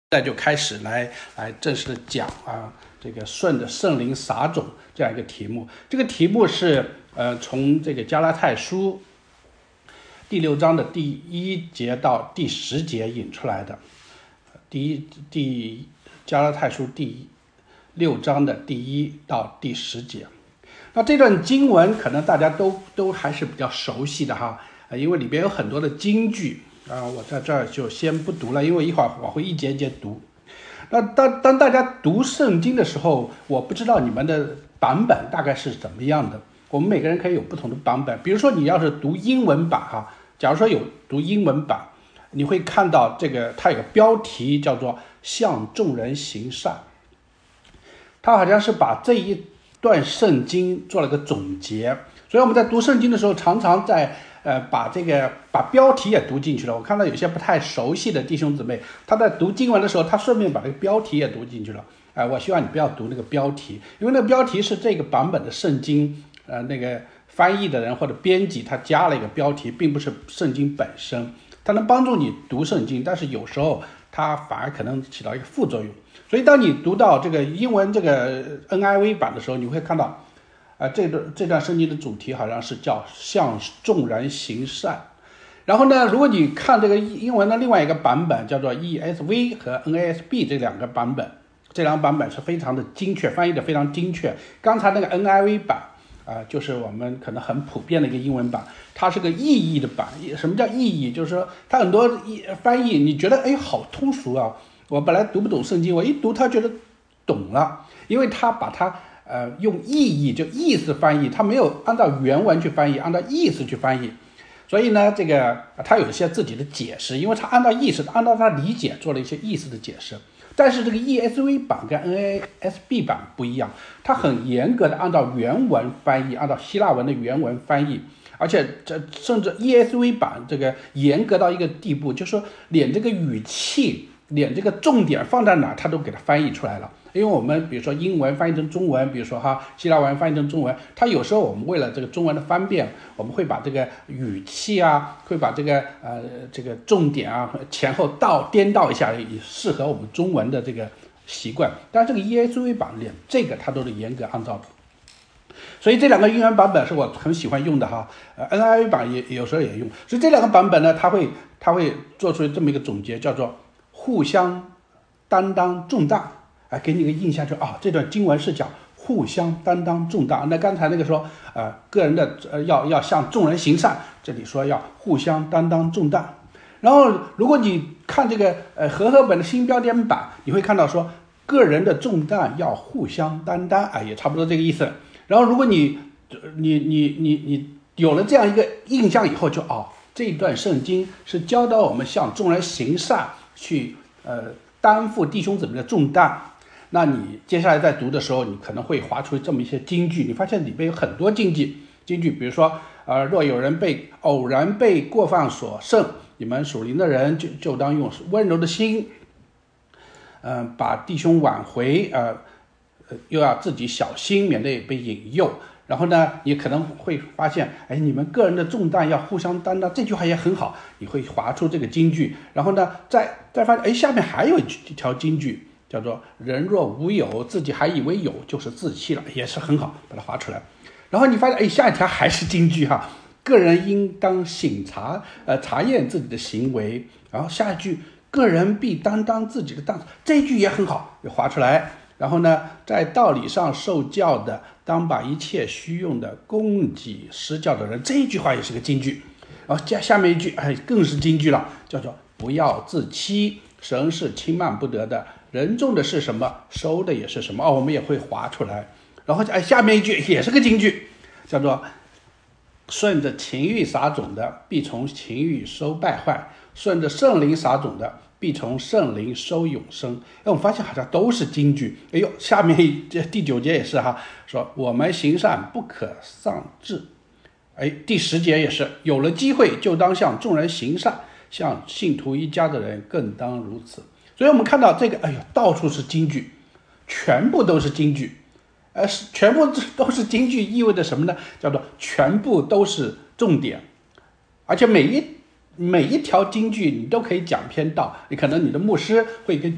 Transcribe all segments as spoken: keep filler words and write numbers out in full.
现在就开始来来正式的讲啊，这个顺着圣灵撒种这样一个题目。这个题目是呃从这个加拉太书第六章的第一节到第十节引出来的。第一第加拉太书第六章的第一到第十节。那这段经文可能大家都都还是比较熟悉的哈，因为里边有很多的金句。啊，我在这儿就先不读了，因为一会儿我会一节一节读。那当当大家读圣经的时候，我不知道你们的版本大概是怎么样的。我们每个人可以有不同的版本。比如说你要是读英文版哈，假如说有读英文版，你会看到这个它有个标题叫做向众人行善。它好像是把这一段圣经做了个总结，所以我们在读圣经的时候常常在呃，把这个把标题也读进去了。我看到有些不太熟悉的弟兄姊妹，他在读经文的时候，他顺便把这个标题也读进去了。哎、呃，我希望你不要读那个标题，因为那个标题是这个版本的圣经，呃，那个翻译的人或者编辑他加了一个标题，并不是圣经本身。它能帮助你读圣经，但是有时候它反而可能起到一个副作用。所以当你读到这个英文这个 N I V 版的时候，你会看到。啊，这段这段圣经的主题好像是叫向众人行善。然后呢，如果你看这个英文的另外一个版本叫做 E S V 和 N A S B 这两个版本，这两个版本是非常的精确，翻译的非常精确。刚才那个 N I V 版啊、呃，就是我们可能很普遍的一个英文版，它是个意译的版。什么叫意译？就是说它很多翻译你觉得哎好通俗啊，我本来读不懂圣经，我一读它觉得懂了，因为它把它呃，用意义就意思翻译，他没有按照原文去翻译，按照意思去翻译，所以呢，这个他有一些自己的解释，因为他按照意思，按照他理解做了一些意思的解释。但是这个 E S V 版跟 N A S B 版不一样，它很严格的按照原文翻译，按照希腊文的原文翻译，而且这甚至 E S V 版这个严格到一个地步，就是说连这个语气，连这个重点放在哪，他都给它翻译出来了。因为我们比如说英文翻译成中文，比如说哈希腊文翻译成中文，它有时候我们为了这个中文的方便，我们会把这个语气啊，会把这个呃这个重点啊前后倒颠倒一下，以适合我们中文的这个习惯。但这个 E S V 版连这个它都是严格按照的，所以这两个英文版本是我很喜欢用的哈。呃 N I V 版也有时候也用，所以这两个版本呢，它会它会做出这么一个总结，叫做互相担当重担。啊，给你个印象就啊，这段经文是讲互相担当重担。那刚才那个说，呃，个人的呃要要向众人行善，这里说要互相担当重担。然后，如果你看这个呃和合本的新标点版，你会看到说个人的重担要互相担当，啊，也差不多这个意思。然后，如果你你你你你有了这样一个印象以后就，就哦，这一段圣经是教导我们向众人行善，去呃担负弟兄姊妹的重担。那你接下来在读的时候，你可能会划出这么一些金句，你发现里面有很多金句，金句，比如说，呃，若有人被偶然被过犯所胜，你们属灵的人就就当用温柔的心，嗯、呃，把弟兄挽回，呃，又要自己小心，免得被引诱。然后呢，你可能会发现，哎，你们个人的重担要互相担当，这句话也很好，你会划出这个金句。然后呢，再再发现，哎，下面还有一条金句。叫做人若无有，自己还以为有，就是自欺了，也是很好，把它划出来。然后你发现，哎，下一条还是金句哈，个人应当省察，呃，查验自己的行为。然后下一句，个人必担当自己的担，这一句也很好，也划出来。然后呢，在道理上受教的，当把一切虚用的供给施教的人，这一句话也是个金句。然后下下面一句，哎，更是金句了，叫做不要自欺，神是轻慢不得的。人种的是什么，收的也是什么哦，我们也会划出来。然后哎，下面一句也是个金句，叫做顺着情欲撒种的，必从情欲收败坏；顺着圣灵撒种的，必从圣灵收永生。哎，我们发现好像都是金句。哎呦，下面这第九节也是哈，说我们行善不可丧志。哎，第十节也是，有了机会就当向众人行善，向信徒一家的人更当如此。所以我们看到这个，哎呦，到处是金句，全部都是金句，呃，全部都是金句，意味着什么呢？叫做全部都是重点，而且每一每一条金句你都可以讲篇道，你可能你的牧师会跟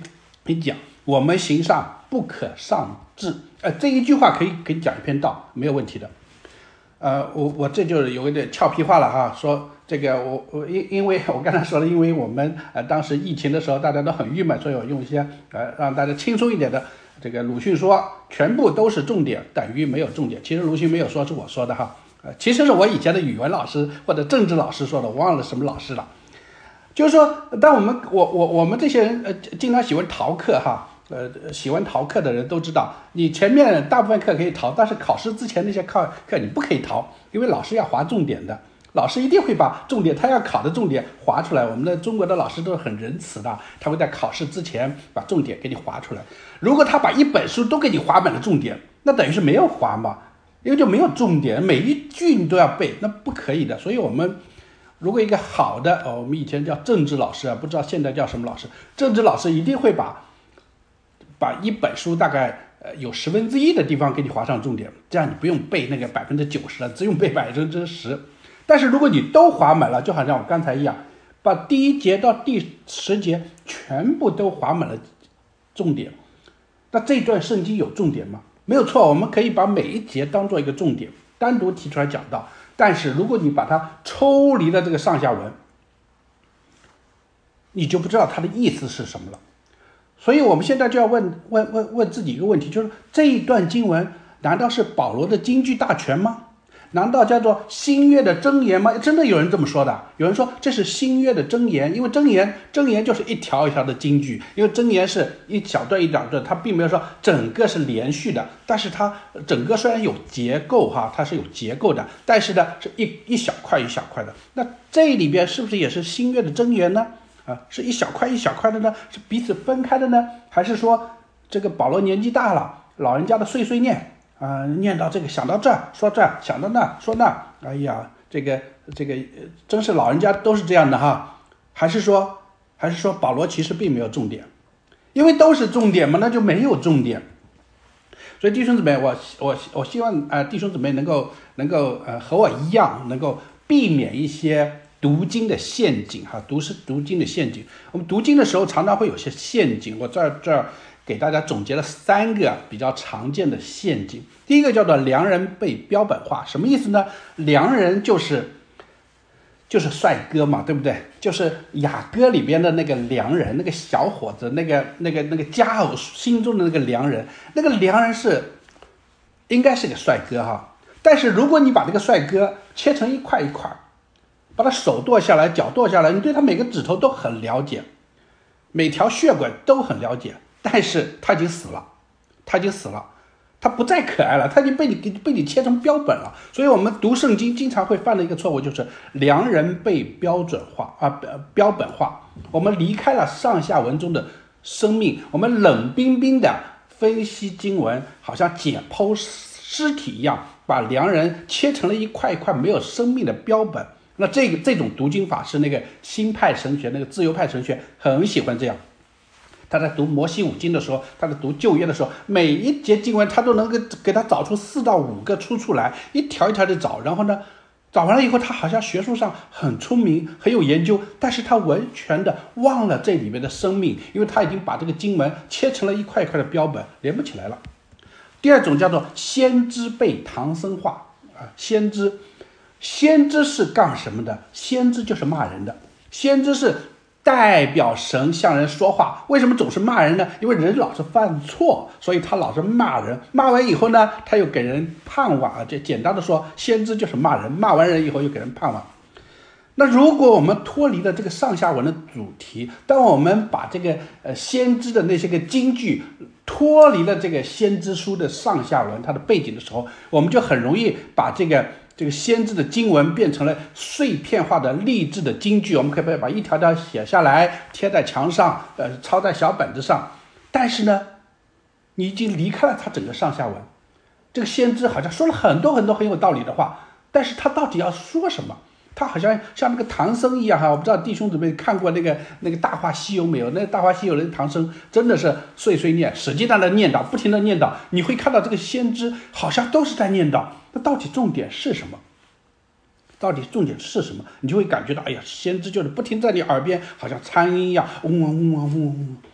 你讲我们行善不可上志，呃，这一句话可以可以讲一篇道，没有问题的。呃，我我这就是有一点俏皮话了哈，说这个我我因因为我刚才说了，因为我们呃当时疫情的时候大家都很郁闷，所以我用一些呃让大家轻松一点的。这个鲁迅说全部都是重点等于没有重点，其实鲁迅没有说，是我说的哈，呃，其实是我以前的语文老师或者政治老师说的，我忘了什么老师了。就是说，当我们我我我们这些人呃经常喜欢逃课哈。呃，喜欢逃课的人都知道，你前面大部分课可以逃，但是考试之前那些课课你不可以逃，因为老师要划重点的，老师一定会把重点他要考的重点划出来。我们的中国的老师都是很仁慈的，他会在考试之前把重点给你划出来。如果他把一本书都给你划满了重点，那等于是没有划嘛，因为就没有重点，每一句你都要背，那不可以的。所以我们如果一个好的，哦，我们以前叫政治老师啊，不知道现在叫什么老师，政治老师一定会把把一本书大概呃有十分之一的地方给你划上重点，这样你不用背那个百分之九十了，只用背百分之十。但是如果你都划满了，就好像我刚才一样，把第一节到第十节全部都划满了重点，那这段圣经有重点吗？没有错，我们可以把每一节当做一个重点，单独提出来讲到。但是如果你把它抽离了这个上下文，你就不知道它的意思是什么了。所以我们现在就要问问问问自己一个问题，就是这一段经文难道是保罗的金句大全吗？难道叫做新约的箴言吗？真的有人这么说的，有人说这是新约的箴言，因为箴言箴言就是一条一条的金句，因为箴言是一小段一小段，它并没有说整个是连续的，但是它整个虽然有结构哈，它是有结构的，但是呢是一一小块一小块的。那这里边是不是也是新约的箴言呢？啊，是一小块一小块的呢？是彼此分开的呢？还是说这个保罗年纪大了，老人家的碎碎念啊、呃，念到这个想到这儿说这儿，想到那说那，哎呀，这个这个真是老人家都是这样的哈？还是说还是说保罗其实并没有重点？因为都是重点嘛，那就没有重点。所以弟兄姊妹，我我我希望呃弟兄姊妹能够能够呃和我一样，能够避免一些读经的陷阱哈，读是读经的陷阱。我们读经的时候常常会有些陷阱，我在这儿给大家总结了三个比较常见的陷阱。第一个叫做良人被标本化，什么意思呢？良人就是就是帅哥嘛，对不对？就是雅歌里边的那个良人，那个小伙子，那个那个那个佳偶心中的那个良人，那个良人是应该是个帅哥哈。但是如果你把这个帅哥切成一块一块，把他手剁下来，脚剁下来，你对他每个指头都很了解，每条血管都很了解，但是他已经死了，他已经死了，他不再可爱了，他已经被你被你切成标本了。所以我们读圣经经常会犯的一个错误，就是良人被标准化啊，标本化。我们离开了上下文中的生命，我们冷冰冰的分析经文，好像解剖尸体一样，把良人切成了一块一块没有生命的标本。那这个这种读经法是那个新派神学，那个自由派神学很喜欢这样。他在读摩西五经的时候，他在读旧约的时候，每一节经文他都能给给他找出四到五个出处来，一条一条的找。然后呢，找完了以后，他好像学术上很聪明，很有研究，但是他完全的忘了这里面的生命，因为他已经把这个经文切成了一块一块的标本，连不起来了。第二种叫做先知被唐僧化啊，先知。先知是干什么的？先知就是骂人的，先知是代表神向人说话。为什么总是骂人呢？因为人老是犯错，所以他老是骂人。骂完以后呢，他又给人盼望啊。就简单的说，先知就是骂人，骂完人以后又给人盼望。那如果我们脱离了这个上下文的主题，当我们把这个呃先知的那些个金句脱离了这个先知书的上下文它的背景的时候，我们就很容易把这个这个先知的经文变成了碎片化的励志的金句。我们可以把一条条写下来，贴在墙上，呃，抄在小本子上。但是呢，你已经离开了它整个上下文。这个先知好像说了很多很多很有道理的话，但是他到底要说什么？他好像像那个唐僧一样哈，我不知道弟兄姊妹看过那个那个《大话西游》没有？那个《大话西游》的唐僧真的是碎碎念，使劲在那念叨，不停的念叨。你会看到这个先知好像都是在念叨，那到底重点是什么？到底重点是什么？你就会感觉到，哎呀，先知就是不停在你耳边，好像苍蝇一样，嗡嗡嗡嗡嗡嗡。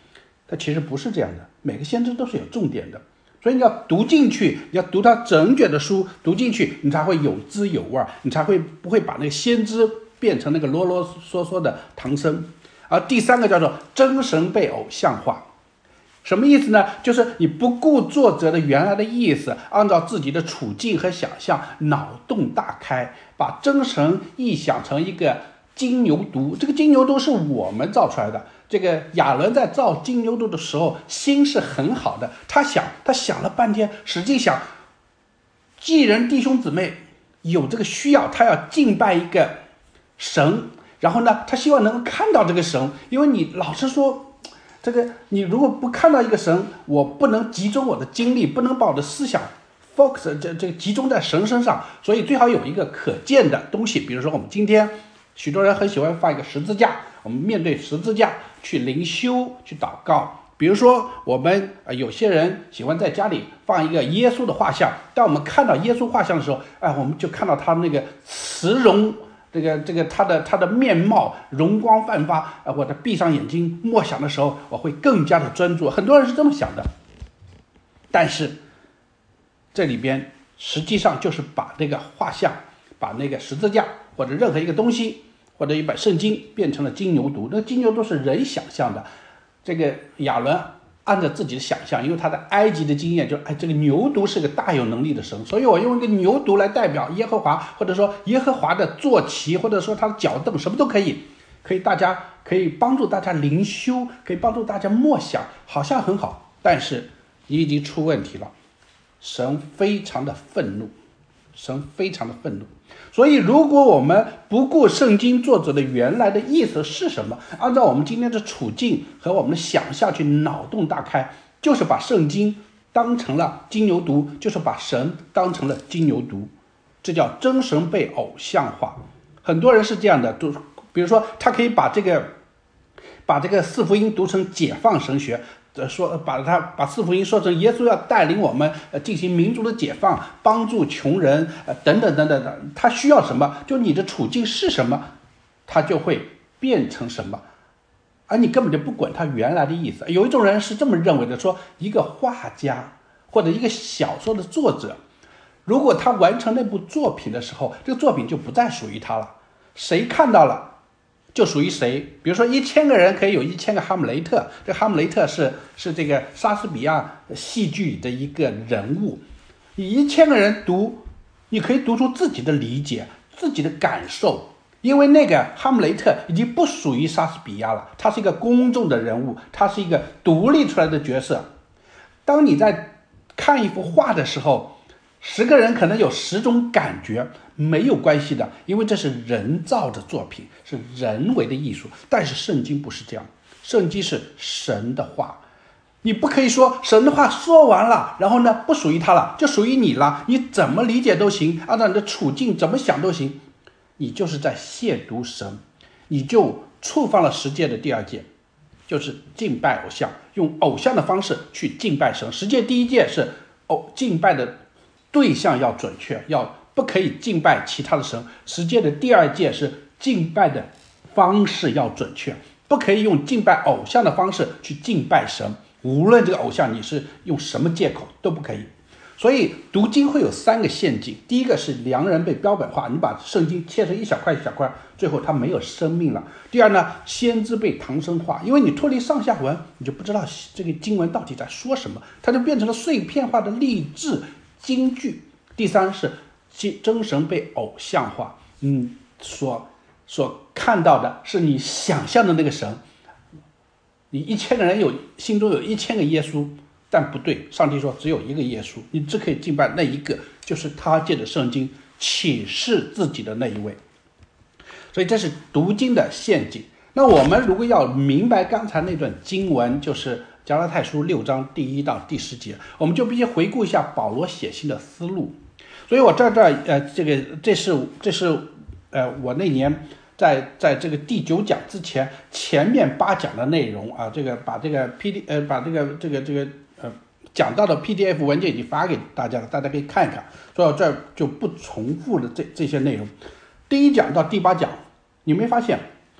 它其实不是这样的，每个先知都是有重点的，所以你要读进去，你要读它整卷的书，读进去你才会有滋有味，你才会不会把那个先知变成那个啰啰嗦嗦的唐僧。而第三个叫做真神被偶像化，什么意思呢？就是你不顾作者的原来的意思，按照自己的处境和想象，脑洞大开，把真神臆想成一个金牛犊。这个金牛犊是我们造出来的。这个亚伦在造金牛犊的时候心是很好的，他想他想了半天，使劲想，既然弟兄姊妹有这个需要，他要敬拜一个神，然后呢他希望能够看到这个神，因为你老实说，这个你如果不看到一个神，我不能集中我的精力，不能把我的思想 focus 这这集中在神身上，所以最好有一个可见的东西。比如说我们今天许多人很喜欢放一个十字架，我们面对十字架去灵修去祷告。比如说我们、呃、有些人喜欢在家里放一个耶稣的画像，当我们看到耶稣画像的时候，哎，我们就看到他那个慈容，这个这个他的他的面貌容光焕发，呃，我的闭上眼睛默想的时候，我会更加的专注。很多人是这么想的，但是这里边实际上就是把那个画像，把那个十字架或者任何一个东西或者一本圣经变成了金牛犊。那金牛犊是人想象的，这个亚伦按照自己的想象，因为他的埃及的经验，就哎，这个牛犊是个大有能力的神，所以我用一个牛犊来代表耶和华，或者说耶和华的坐骑，或者说他的脚凳，什么都可以，可以大家可以帮助大家灵修，可以帮助大家默想，好像很好，但是已经出问题了。神非常的愤怒，神非常的愤怒。所以如果我们不顾圣经作者的原来的意思是什么，按照我们今天的处境和我们的想象去脑洞大开，就是把圣经当成了金牛犊，就是把神当成了金牛犊，这叫真神被偶像化。很多人是这样的，就比如说他可以把这个把这个四福音读成解放神学，说把他把四福音说成耶稣要带领我们呃进行民族的解放，帮助穷人呃等等等等的，他需要什么，就你的处境是什么，他就会变成什么，而你根本就不管他原来的意思。有一种人是这么认为的，说一个画家或者一个小说的作者，如果他完成那部作品的时候，这个作品就不再属于他了，谁看到了就属于谁。比如说一千个人可以有一千个哈姆雷特，这个哈姆雷特是是这个莎士比亚戏剧里的一个人物，你一千个人读，你可以读出自己的理解，自己的感受，因为那个哈姆雷特已经不属于莎士比亚了，他是一个公众的人物，他是一个独立出来的角色。当你在看一幅画的时候，十个人可能有十种感觉，没有关系的，因为这是人造的作品，是人为的艺术。但是圣经不是这样，圣经是神的话，你不可以说神的话说完了，然后呢不属于他了，就属于你了，你怎么理解都行，按照你的处境怎么想都行，你就是在亵渎神，你就触犯了十诫的第二诫，就是敬拜偶像，用偶像的方式去敬拜神。十诫第一诫是哦，敬拜的对象要准确，要不可以敬拜其他的神。十诫的第二诫是敬拜的方式要准确，不可以用敬拜偶像的方式去敬拜神，无论这个偶像你是用什么借口都不可以。所以读经会有三个陷阱，第一个是良人被标本化，你把圣经切成一小块一小块，最后它没有生命了。第二呢，先知被唐僧化，因为你脱离上下文，你就不知道这个经文到底在说什么，它就变成了碎片化的励志金句。第三是真神被偶像化，嗯，所所看到的是你想象的那个神，你一千个人有心中有一千个耶稣，但不对，上帝说只有一个耶稣，你只可以敬拜那一个，就是他借着圣经启示自己的那一位。所以这是读经的陷阱。那我们如果要明白刚才那段经文，就是加拉太书六章第一到第十节，我们就必须回顾一下保罗写信的思路。所以我这这呃这个这是这是呃我那年在在这个第九讲之前前面八讲的内容啊，这个把这个 P D 呃把这个这个这个呃讲到的 P D F 文件已经发给大家了，大家可以看一看，所以我这就不重复了这这些内容。第一讲到第八讲，你没发现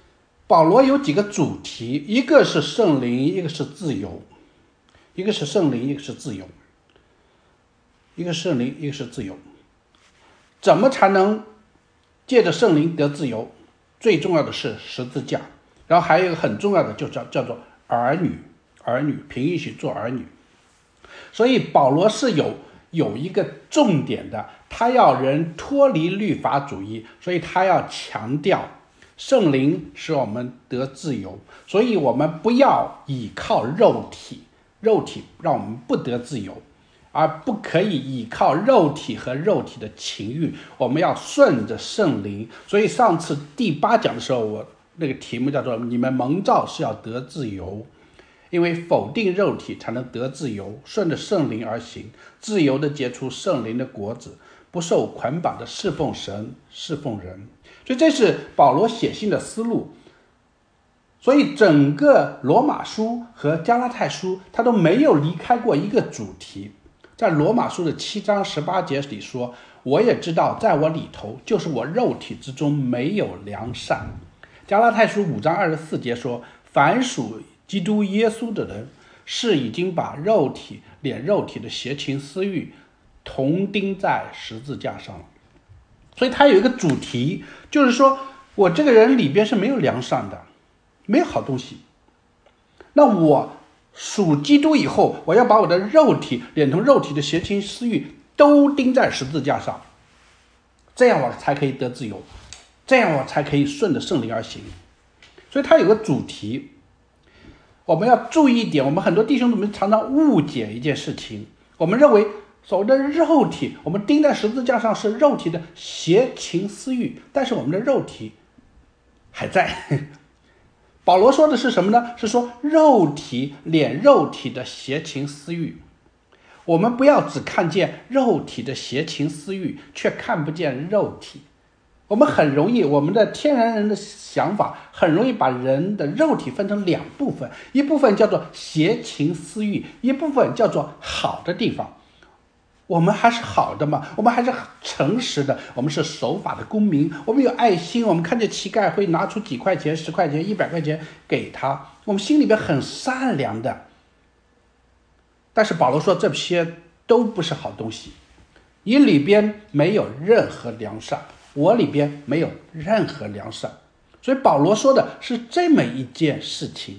保罗有几个主题，一个是圣灵，一个是自由，一个是圣灵，一个是自由，一个是圣灵，一个是自由。怎么才能借着圣灵得自由？最重要的是十字架，然后还有一个很重要的就叫叫做儿女，儿女凭义许做儿女。所以保罗是有有一个重点的，他要人脱离律法主义，所以他要强调圣灵使我们得自由，所以我们不要倚靠肉体，肉体让我们不得自由，而不可以倚靠肉体和肉体的情欲，我们要顺着圣灵。所以上次第八讲的时候，我那个题目叫做你们蒙召是要得自由，因为否定肉体才能得自由，顺着圣灵而行，自由的结出圣灵的果子，不受捆绑的侍奉神，侍奉人。所以这是保罗写信的思路。所以整个罗马书和加拉太书他都没有离开过一个主题。在罗马书的七章十八节里说，我也知道在我里头，就是我肉体之中没有良善。加拉太书五章二十四节说，凡属基督耶稣的人，是已经把肉体连肉体的邪情私欲同钉在十字架上了。所以他有一个主题，就是说我这个人里边是没有良善的，没有好东西。那我属基督以后，我要把我的肉体连同肉体的邪情私欲都钉在十字架上，这样我才可以得自由，这样我才可以顺着圣灵而行。所以他有个主题，我们要注意一点。我们很多弟兄姊妹常常误解一件事情，我们认为所谓的肉体，我们钉在十字架上是肉体的邪情私欲，但是我们的肉体还在。保罗说的是什么呢？是说肉体连肉体的邪情私欲。我们不要只看见肉体的邪情私欲，却看不见肉体。我们很容易，我们的天然人的想法很容易把人的肉体分成两部分，一部分叫做邪情私欲，一部分叫做好的地方。我们还是好的嘛，我们还是诚实的，我们是守法的公民，我们有爱心，我们看见乞丐会拿出几块钱、十块钱、一百块钱给他，我们心里边很善良的。但是保罗说这些都不是好东西，你里边没有任何良善，我里边没有任何良善。所以保罗说的是这么一件事情。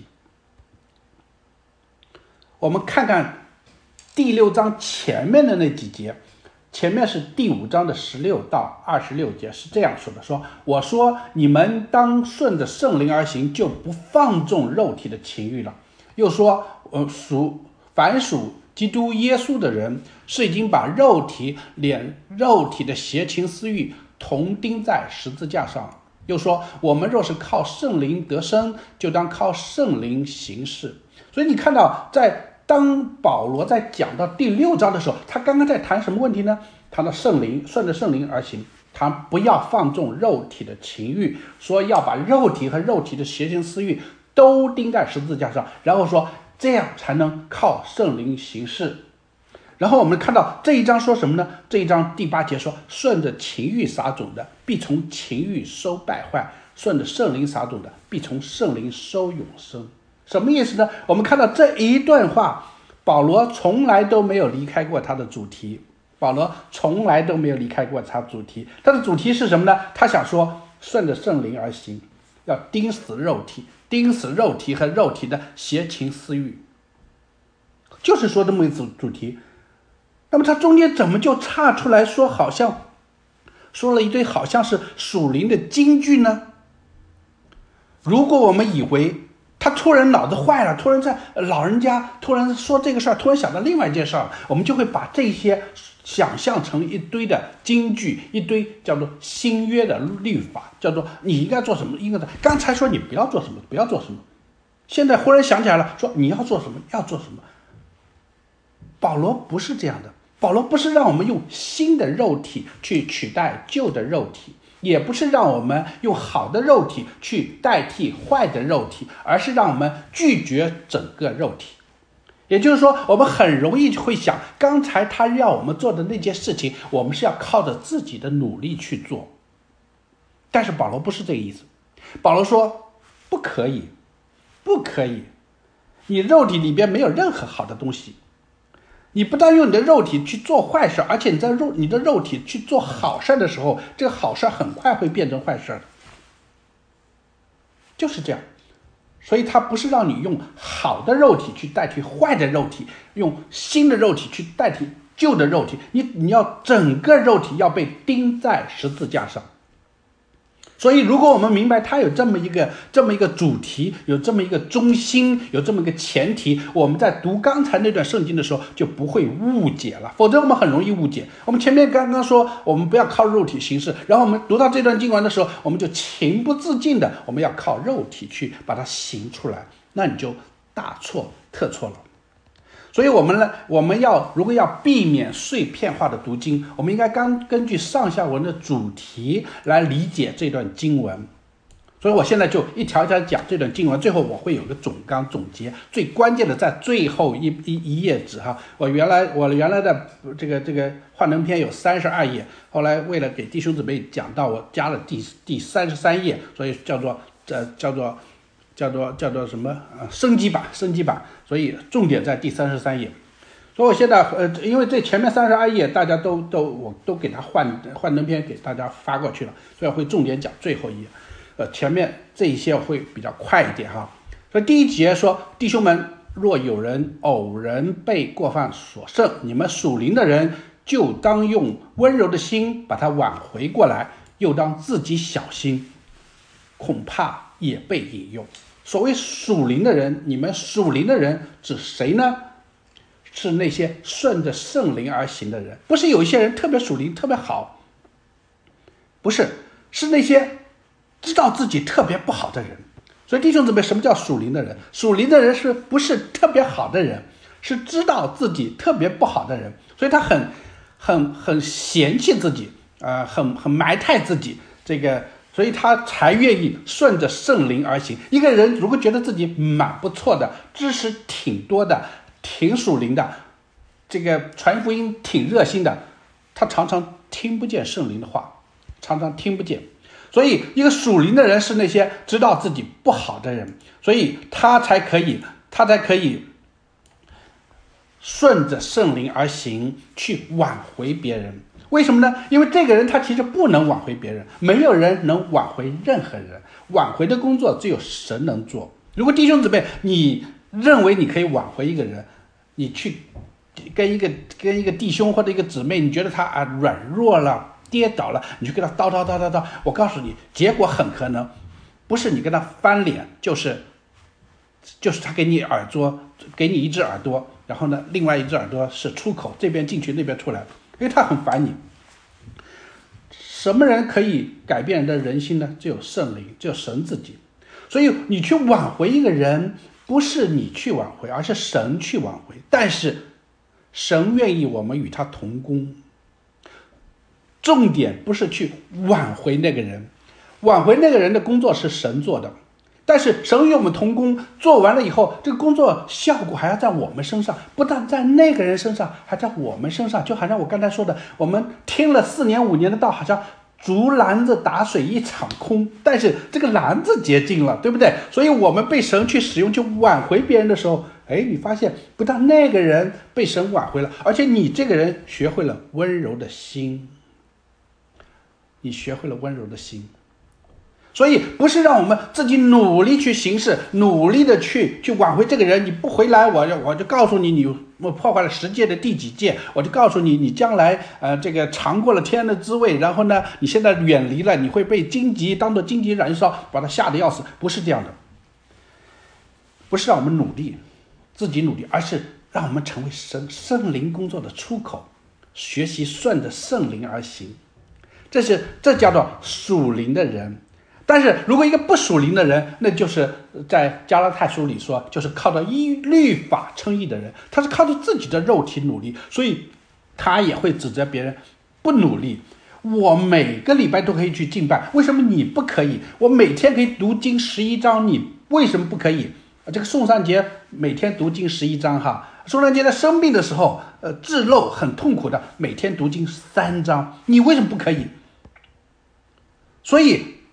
我们看看第六章前面的那几节，前面是第五章的十六到二十六节，是这样说的：说我说你们当顺着圣灵而行，就不放纵肉体的情欲了。又说呃，属凡属基督耶稣的人，是已经把肉体连肉体的邪情私欲同钉在十字架上了。又说我们若是靠圣灵得生，就当靠圣灵行事。所以你看到在当保罗在讲到第六章的时候，他刚刚在谈什么问题呢？谈到圣灵，顺着圣灵而行，他不要放纵肉体的情欲，说要把肉体和肉体的邪情私欲都钉在十字架上，然后说这样才能靠圣灵行事。然后我们看到这一章说什么呢？这一章第八节说，顺着情欲撒种的，必从情欲收败坏；顺着圣灵撒种的，必从圣灵收永生。什么意思呢？我们看到这一段话，保罗从来都没有离开过他的主题。保罗从来都没有离开过他的主题。他的主题是什么呢？他想说，顺着圣灵而行，要钉死肉体，钉死肉体和肉体的邪情私欲，就是说这么一组主题。那么他中间怎么就岔出来说，好像说了一堆好像是属灵的金句呢？如果我们以为他突然脑子坏了，突然在老人家突然说这个事儿，突然想到另外一件事儿，我们就会把这些想象成一堆的金句，一堆叫做新约的律法，叫做你应该做什么，应该的。刚才说你不要做什么，不要做什么，现在忽然想起来了，说你要做什么，要做什么。保罗不是这样的，保罗不是让我们用新的肉体去取代旧的肉体，也不是让我们用好的肉体去代替坏的肉体，而是让我们拒绝整个肉体。也就是说，我们很容易会想，刚才他要我们做的那件事情，我们是要靠着自己的努力去做。但是保罗不是这个意思，保罗说，不不可以，不可以。你肉体里边没有任何好的东西，你不但用你的肉体去做坏事，而且你在肉你的肉体去做好事的时候，这个好事很快会变成坏事的，就是这样。所以它不是让你用好的肉体去代替坏的肉体，用新的肉体去代替旧的肉体，你你要整个肉体要被钉在十字架上。所以如果我们明白它有这么一个这么一个主题，有这么一个中心，有这么一个前提，我们在读刚才那段圣经的时候就不会误解了，否则我们很容易误解。我们前面刚刚说我们不要靠肉体行事，然后我们读到这段经文的时候，我们就情不自禁的我们要靠肉体去把它行出来，那你就大错特错了。所以我们呢，我们要如果要避免碎片化的读经，我们应该刚根据上下文的主题来理解这段经文。所以我现在就一条一条讲这段经文，最后我会有个总纲总结，最关键的在最后一一一页纸哈。我原来我原来的这个这个幻灯片有三十二页，后来为了给弟兄姊妹讲到，我加了第第三十三页，所以叫做呃叫做。叫做叫做什么呃升级版升级版，所以重点在第三十三页。所以我现在呃，因为这前面三十二页大家都都我都给他换幻灯片给大家发过去了，所以我会重点讲最后一页。呃，前面这一些会比较快一点哈。所以第一节说，弟兄们，若有人偶然被过犯所胜，你们属灵的人就当用温柔的心把他挽回过来，又当自己小心，恐怕也被引诱。所谓属灵的人，你们属灵的人指谁呢？是那些顺着圣灵而行的人，不是有一些人特别属灵特别好，不是，是那些知道自己特别不好的人。所以弟兄姊妹，什么叫属灵的人？属灵的人是不是特别好的人？是知道自己特别不好的人，所以他很很很嫌弃自己，呃，很很埋汰自己，这个。所以他才愿意顺着圣灵而行。一个人如果觉得自己蛮不错的，知识挺多的，挺属灵的，这个传福音挺热心的，他常常听不见圣灵的话，常常听不见。所以一个属灵的人是那些知道自己不好的人，所以他才可以他才可以顺着圣灵而行，去挽回别人。为什么呢？因为这个人他其实不能挽回别人，没有人能挽回任何人，挽回的工作只有神能做。如果弟兄姊妹你认为你可以挽回一个人，你去跟一个跟一个弟兄或者一个姊妹，你觉得他啊软弱了跌倒了，你去跟他叨叨叨叨叨，我告诉你，结果很可能不是你跟他翻脸，就是就是他给你耳朵给你一只耳朵，然后呢另外一只耳朵是出口，这边进去那边出来，因为他很烦你。什么人可以改变人的人心呢？只有圣灵，只有神自己。所以你去挽回一个人，不是你去挽回，而是神去挽回。但是神愿意我们与他同工，重点不是去挽回那个人，挽回那个人的工作是神做的，但是神与我们同工，做完了以后，这个工作效果还要在我们身上，不但在那个人身上，还在我们身上。就好像我刚才说的，我们听了四年五年的道，好像竹篮子打水一场空，但是这个篮子洁净了，对不对？所以我们被神去使用，去挽回别人的时候，哎，你发现不但那个人被神挽回了，而且你这个人学会了温柔的心，你学会了温柔的心。所以不是让我们自己努力去行事，努力的去去挽回这个人，你不回来，我就我就告诉你，你我破坏了十诫的第几诫，我就告诉你，你将来呃这个尝过了天的滋味，然后呢，你现在远离了，你会被荆棘当作荆棘燃烧，把它吓得要死。不是这样的，不是让我们努力，自己努力，而是让我们成为神圣灵工作的出口，学习顺着圣灵而行。这是这叫做属灵的人。但是如果一个不属灵的人，那就是在加拉太书里说，就是靠着依律法称义的人，他是靠着自己的肉体努力，所以他也会指责别人不努力。我每个礼拜都可以去敬拜，为什么你不可以？我每天可以读经十一章，你为什么不可以？这个宋善杰每天读经十一章哈，宋善杰在生病的时候，呃，治漏很痛苦的，每天读经三章，你为什么不可以？所以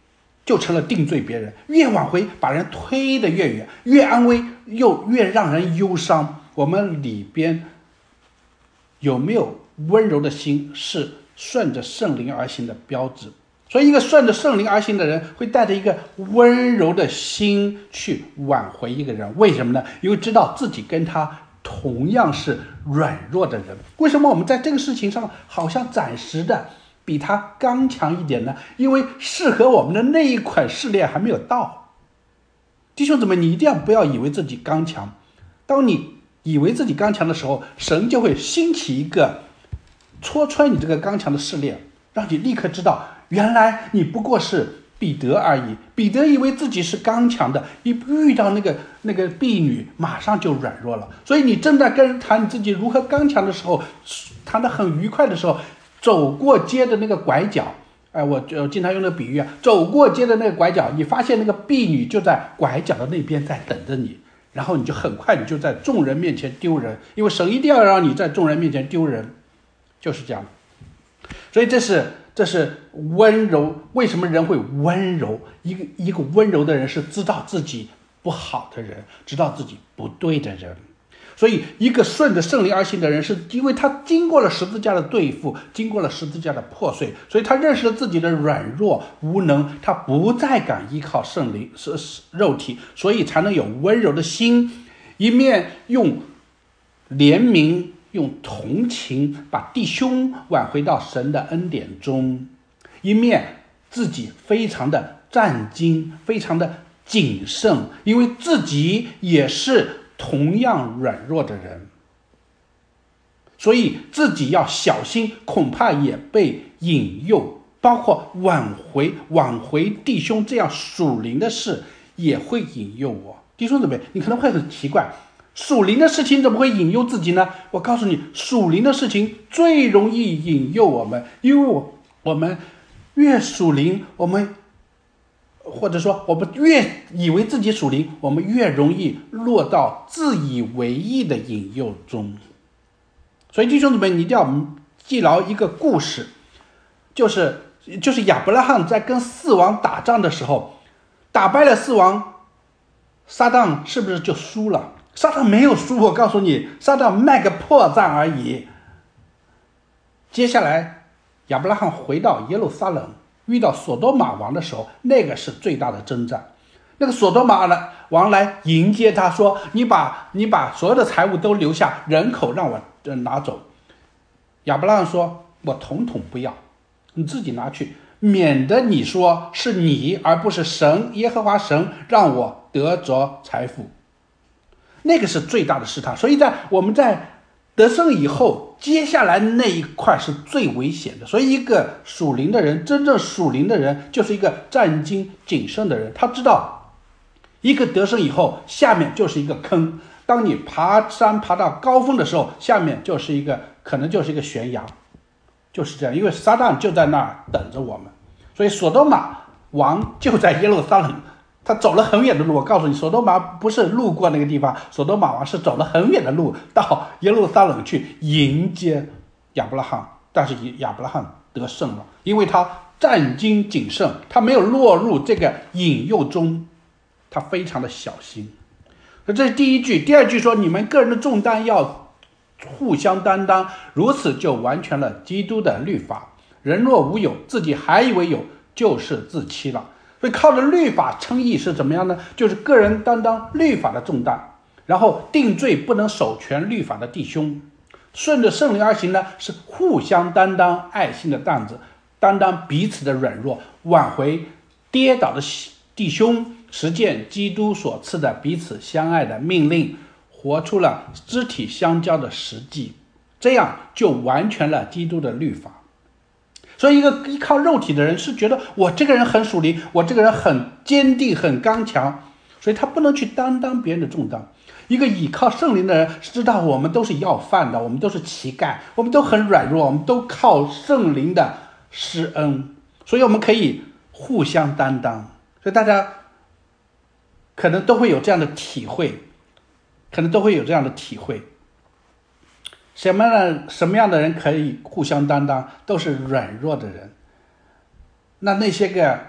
就成了定罪别人，越挽回把人推得越远，越安慰又越让人忧伤。我们里边有没有温柔的心，是顺着圣灵而行的标志。所以一个顺着圣灵而行的人，会带着一个温柔的心去挽回一个人。为什么呢？因为知道自己跟他同样是软弱的人。为什么我们在这个事情上好像暂时的比他刚强一点呢？因为适合我们的那一款试炼还没有到。弟兄姊妹，你一定要不要以为自己刚强。当你以为自己刚强的时候，神就会兴起一个戳穿你这个刚强的试炼，让你立刻知道，原来你不过是彼得而已。彼得以为自己是刚强的，一遇到那个那个婢女，马上就软弱了。所以你正在跟人谈你自己如何刚强的时候，谈得很愉快的时候，走过街的那个拐角，哎，我我经常用那个比喻啊，走过街的那个拐角，你发现那个婢女就在拐角的那边在等着你，然后你就很快你就在众人面前丢人，因为神一定要让你在众人面前丢人，就是这样。所以这是这是温柔。为什么人会温柔？一个一个温柔的人是知道自己不好的人，知道自己不对的人。所以一个顺着圣灵而行的人，是因为他经过了十字架的对付，经过了十字架的破碎，所以他认识了自己的软弱无能，他不再敢依靠圣灵是肉体，所以才能有温柔的心，一面用怜悯用同情把弟兄挽回到神的恩典中，一面自己非常的战兢，非常的谨慎，因为自己也是同样软弱的人，所以自己要小心，恐怕也被引诱，包括挽回挽回弟兄这样属灵的事也会引诱我。弟兄姊妹，你可能会很奇怪，属灵的事情怎么会引诱自己呢？我告诉你，属灵的事情最容易引诱我们，因为我我们越属灵，我们或者说我们越以为自己属灵，我们越容易落到自以为意的引诱中。所以弟兄姊妹，你一定要记牢一个故事，就是就是亚伯拉罕在跟四王打仗的时候，打败了四王，撒旦是不是就输了？撒旦没有输，我告诉你，撒旦卖个破绽而已。接下来亚伯拉罕回到耶路撒冷，遇到索多玛王的时候，那个是最大的征战。那个索多玛王来迎接他，说你把你把所有的财物都留下，人口让我拿走。亚伯拉罕说，我统统不要，你自己拿去，免得你说是你而不是神耶和华神让我得着财富。那个是最大的试探。所以在我们在得胜以后，接下来那一块是最危险的。所以一个属灵的人，真正属灵的人，就是一个战兢谨慎的人。他知道一个得胜以后，下面就是一个坑，当你爬山爬到高峰的时候，下面就是一个可能就是一个悬崖，就是这样。因为撒旦就在那儿等着我们。所以索多玛王就在耶路撒冷，他走了很远的路。我告诉你，索多玛不是路过那个地方，索多玛王是走了很远的路到耶路撒冷去迎接亚伯拉罕。但是亚伯拉罕得胜了，因为他战兢谨慎，他没有落入这个引诱中，他非常的小心。这是第一句。第二句说，你们个人的重担要互相担当，如此就完全了基督的律法。人若无有，自己还以为有，就是自欺了。所以靠着律法称义是怎么样呢？就是个人担当律法的重担，然后定罪不能守全律法的弟兄。顺着圣灵而行呢，是互相担当爱心的担子，担当彼此的软弱，挽回跌倒的弟兄，实践基督所赐的彼此相爱的命令，活出了肢体相交的实际，这样就完全了基督的律法。所以一个依靠肉体的人是觉得我这个人很属灵，我这个人很坚定很刚强，所以他不能去担当别人的重担。一个依靠圣灵的人是知道我们都是要饭的，我们都是乞丐，我们都很软弱，我们都靠圣灵的施恩，所以我们可以互相担当。所以大家可能都会有这样的体会，可能都会有这样的体会。什么样的什么样的人可以互相担当？都是软弱的人。那那些个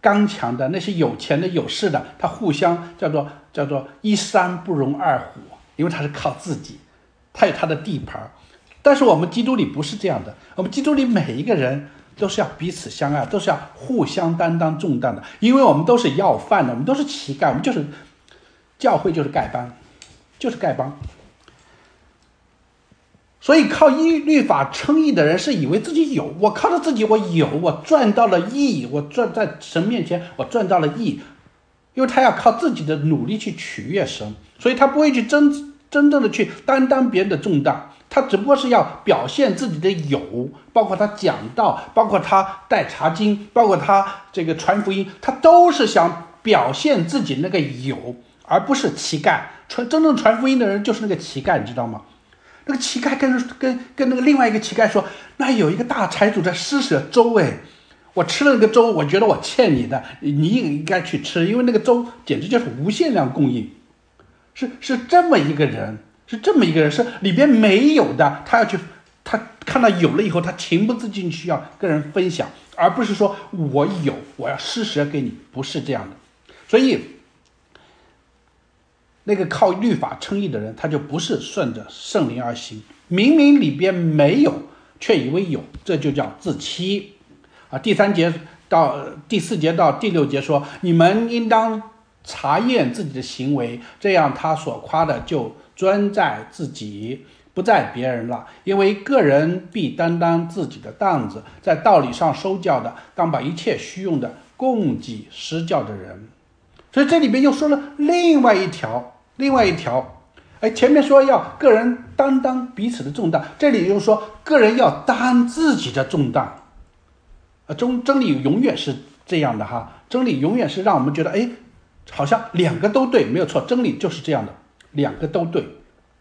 刚强的，那些有钱的有势的，他互相叫做叫做一山不容二虎，因为他是靠自己，他有他的地盘。但是我们基督里不是这样的，我们基督里每一个人都是要彼此相爱，都是要互相担当重担的，因为我们都是要饭的，我们都是乞丐，我们就是教会就是丐帮，就是丐帮。所以靠依律法称义的人是以为自己有，我靠着自己我有，我赚到了义，我赚在神面前我赚到了义，因为他要靠自己的努力去取悦神，所以他不会去真真正的去担当别人的重担，他只不过是要表现自己的有，包括他讲道，包括他带查经，包括他这个传福音，他都是想表现自己那个有，而不是乞丐。传真正传福音的人就是那个乞丐，你知道吗？那个乞丐跟跟跟那个另外一个乞丐说，那有一个大财主在施舍粥，哎，我吃了那个粥，我觉得我欠你的，你也应该去吃，因为那个粥简直就是无限量供应。是是这么一个人，是这么一个人，是里边没有的，他要去，他看到有了以后，他情不自禁需要跟人分享，而不是说我有，我要施舍给你，不是这样的。所以那个靠律法称义的人，他就不是顺着圣灵而行，明明里边没有，却以为有，这就叫自欺啊。第三节到第四节到第六节说，你们应当查验自己的行为，这样他所夸的就专在自己，不在别人了。因为个人必担当自己的担子，在道理上受教的，当把一切虚用的供给施教的人。所以这里边又说了另外一条，另外一条，哎，前面说要个人担当彼此的重担，这里又说个人要担自己的重担。啊，真真理永远是这样的哈，真理永远是让我们觉得，哎，好像两个都对，没有错，真理就是这样的，两个都对。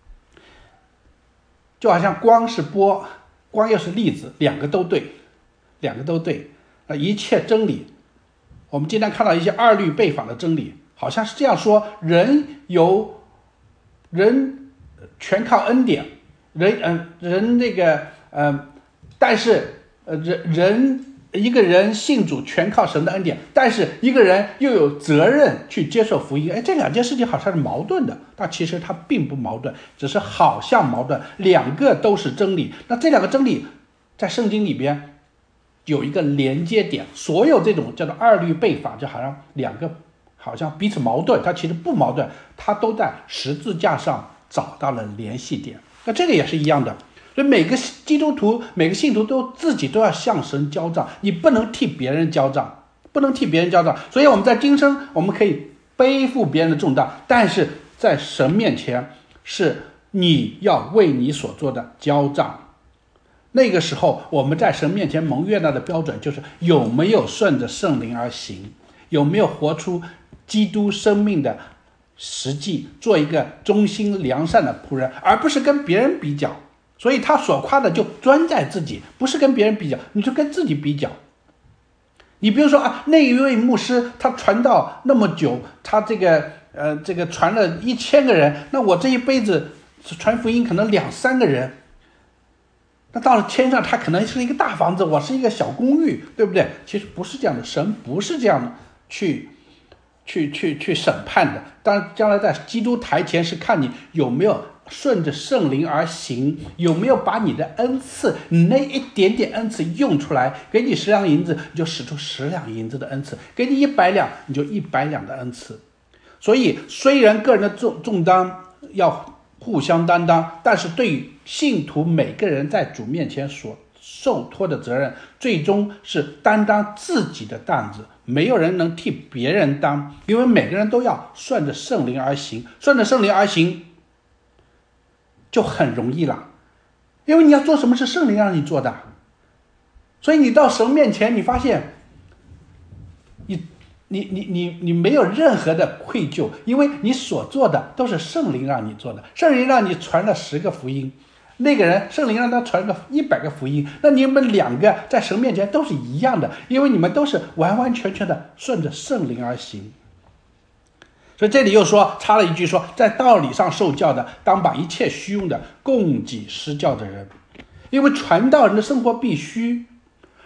就好像光是波，光又是粒子，两个都对，两个都对。那一切真理，我们经常看到一些二律背反的真理，好像是这样说：人有人全靠恩典，人嗯、呃、人那个呃，但是呃人人一个人信主全靠神的恩典，但是一个人又有责任去接受福音。哎，这两件事情好像是矛盾的，但其实它并不矛盾，只是好像矛盾，两个都是真理。那这两个真理在圣经里边有一个连接点，所有这种叫做二律背反，就好像两个好像彼此矛盾，它其实不矛盾，它都在十字架上找到了联系点。那这个也是一样的，所以每个基督徒每个信徒都自己都要向神交账，你不能替别人交账，不能替别人交账。所以我们在今生我们可以背负别人的重担，但是在神面前是你要为你所做的交账。那个时候我们在神面前蒙悦纳的标准就是有没有顺着圣灵而行，有没有活出基督生命的实际，做一个忠心良善的仆人，而不是跟别人比较。所以他所夸的就专在自己，不是跟别人比较，你就跟自己比较。你比如说啊，那一位牧师他传道那么久，他这个呃这个传了一千个人，那我这一辈子传福音可能两三个人，那到了天上他可能是一个大房子，我是一个小公寓，对不对？其实不是这样的，神不是这样的去去去去审判的。当然将来在基督台前是看你有没有顺着圣灵而行，有没有把你的恩赐，你那一点点恩赐用出来。给你十两银子，你就使出十两银子的恩赐；给你一百两，你就一百两的恩赐。所以虽然个人的重重担要互相担当，但是对于信徒每个人在主面前所受托的责任，最终是担当自己的担子，没有人能替别人当，因为每个人都要顺着圣灵而行，顺着圣灵而行就很容易了，因为你要做什么是圣灵让你做的，所以你到神面前，你发现你你你你你没有任何的愧疚，因为你所做的都是圣灵让你做的。圣灵让你传了十个福音，那个人圣灵让他传个一百个福音，那你们两个在神面前都是一样的，因为你们都是完完全全的顺着圣灵而行。所以这里又说插了一句说，在道理上受教的，当把一切虚用的供给施教的人。因为传道人的生活必须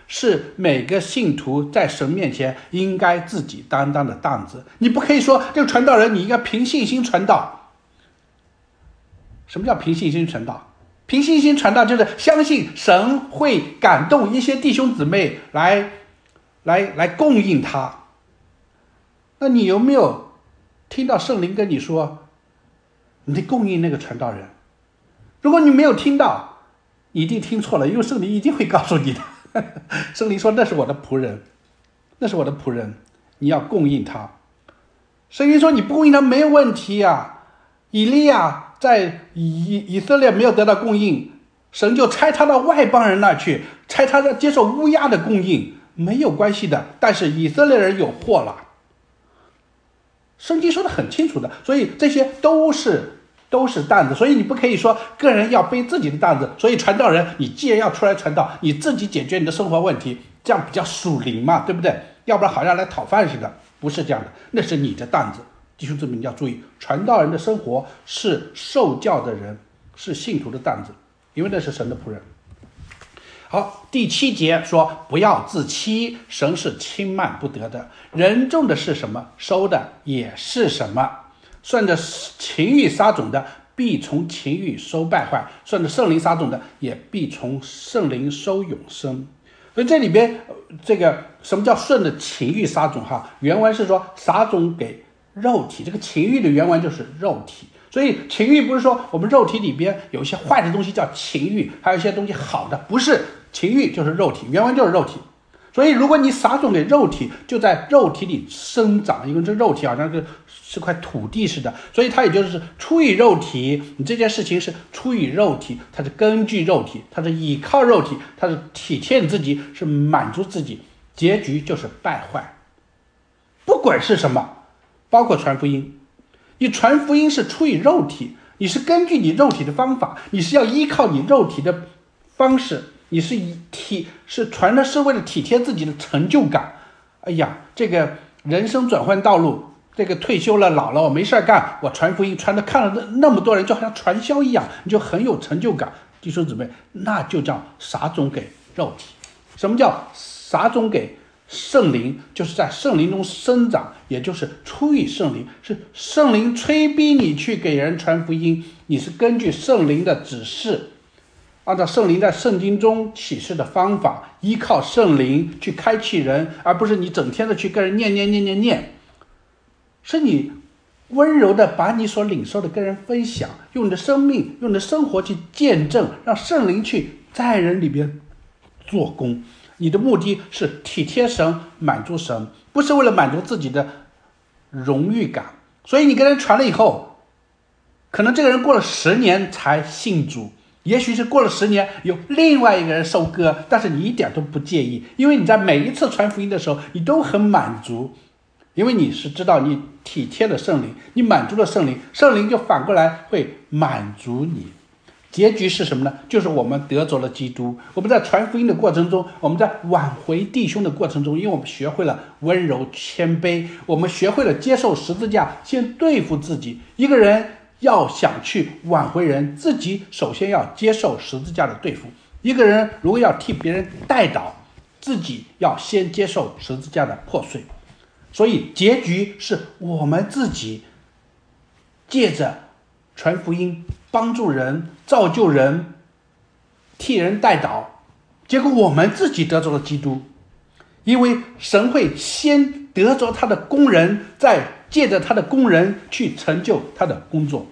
是每个信徒在神面前应该自己担当的担子。你不可以说这个传道人你应该凭信心传道。什么叫凭信心传道？凭信心传道就是相信神会感动一些弟兄姊妹来来来供应他。那你有没有听到圣灵跟你说你得供应那个传道人？如果你没有听到，你一定听错了，因为圣灵一定会告诉你的。圣灵说那是我的仆人，那是我的仆人，你要供应他。圣灵说你不供应他没有问题啊。以利亚在以以色列没有得到供应，神就差他到外邦人那去，差他接受乌鸦的供应，没有关系的。但是以色列人有祸了，圣经说的很清楚的，所以这些都是都是担子。所以你不可以说个人要背自己的担子。所以传道人，你既然要出来传道，你自己解决你的生活问题，这样比较属灵嘛，对不对？要不然好像来讨饭似的，不是这样的，那是你的担子。弟兄姊妹，你要注意，传道人的生活是受教的人，是信徒的担子，因为那是神的仆人。好，第七节说不要自欺，神是轻慢不得的。人种的是什么，收的也是什么。顺着情欲撒种的，必从情欲收败坏；顺着圣灵撒种的，也必从圣灵收永生。所以这里边这个什么叫顺着情欲撒种哈？原文是说撒种给肉体，这个情欲的原文就是肉体。所以情欲不是说我们肉体里边有一些坏的东西叫情欲，还有一些东西好的，不是，情欲就是肉体，原文就是肉体。所以如果你撒种给肉体，就在肉体里生长，因为这肉体好像是是块土地似的，所以它也就是出于肉体。你这件事情是出于肉体，它是根据肉体，它是依靠肉体，它是体贴你自己，是满足自己，结局就是败坏。不管是什么，包括传福音，你传福音是出于肉体，你是根据你肉体的方法，你是要依靠你肉体的方式，你是以体是传的是为了体贴自己的成就感。哎呀，这个人生转换道路，这个退休了老了我没事干，我传福音传的看了那么多人，就好像传销一样，你就很有成就感。弟兄姊妹，那就叫撒种给肉体。什么叫撒种给圣灵？就是在圣灵中生长，也就是出于圣灵，是圣灵催逼你去给人传福音，你是根据圣灵的指示，按照圣灵在圣经中启示的方法，依靠圣灵去开启人，而不是你整天的去跟人念念念念念，是你温柔的把你所领受的跟人分享，用你的生命用你的生活去见证，让圣灵去在人里边做工。你的目的是体贴神，满足神，不是为了满足自己的荣誉感。所以你跟人传了以后，可能这个人过了十年才信主，也许是过了十年有另外一个人收割，但是你一点都不介意，因为你在每一次传福音的时候你都很满足，因为你是知道你体贴了圣灵，你满足了圣灵，圣灵就反过来会满足你。结局是什么呢？就是我们得着了基督。我们在传福音的过程中，我们在挽回弟兄的过程中，因为我们学会了温柔谦卑，我们学会了接受十字架，先对付自己。一个人要想去挽回人，自己首先要接受十字架的对付。一个人如果要替别人代祷，自己要先接受十字架的破碎。所以结局是我们自己借着传福音，帮助人，造就人，替人代祷，结果我们自己得着了基督。因为神会先得着他的工人，再借着他的工人去成就他的工作。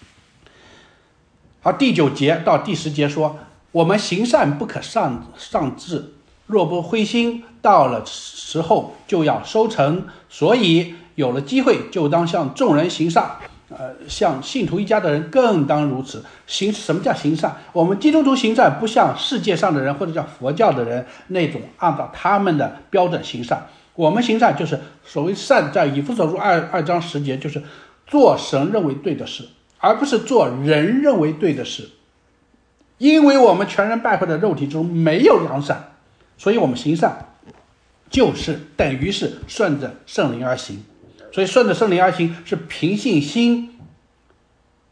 好，第九节到第十节说，我们行善不可丧丧志，若不灰心，到了时候就要收成。所以有了机会就当向众人行善，呃，像信徒一家的人更当如此。行什么叫行善？我们基督徒行善不像世界上的人或者叫佛教的人那种按照他们的标准行善。我们行善就是所谓善，在以弗所书二二章十节，就是做神认为对的事，而不是做人认为对的事。因为我们全人败坏的肉体中没有良善，所以我们行善就是等于是顺着圣灵而行。所以顺着圣灵而行是凭信心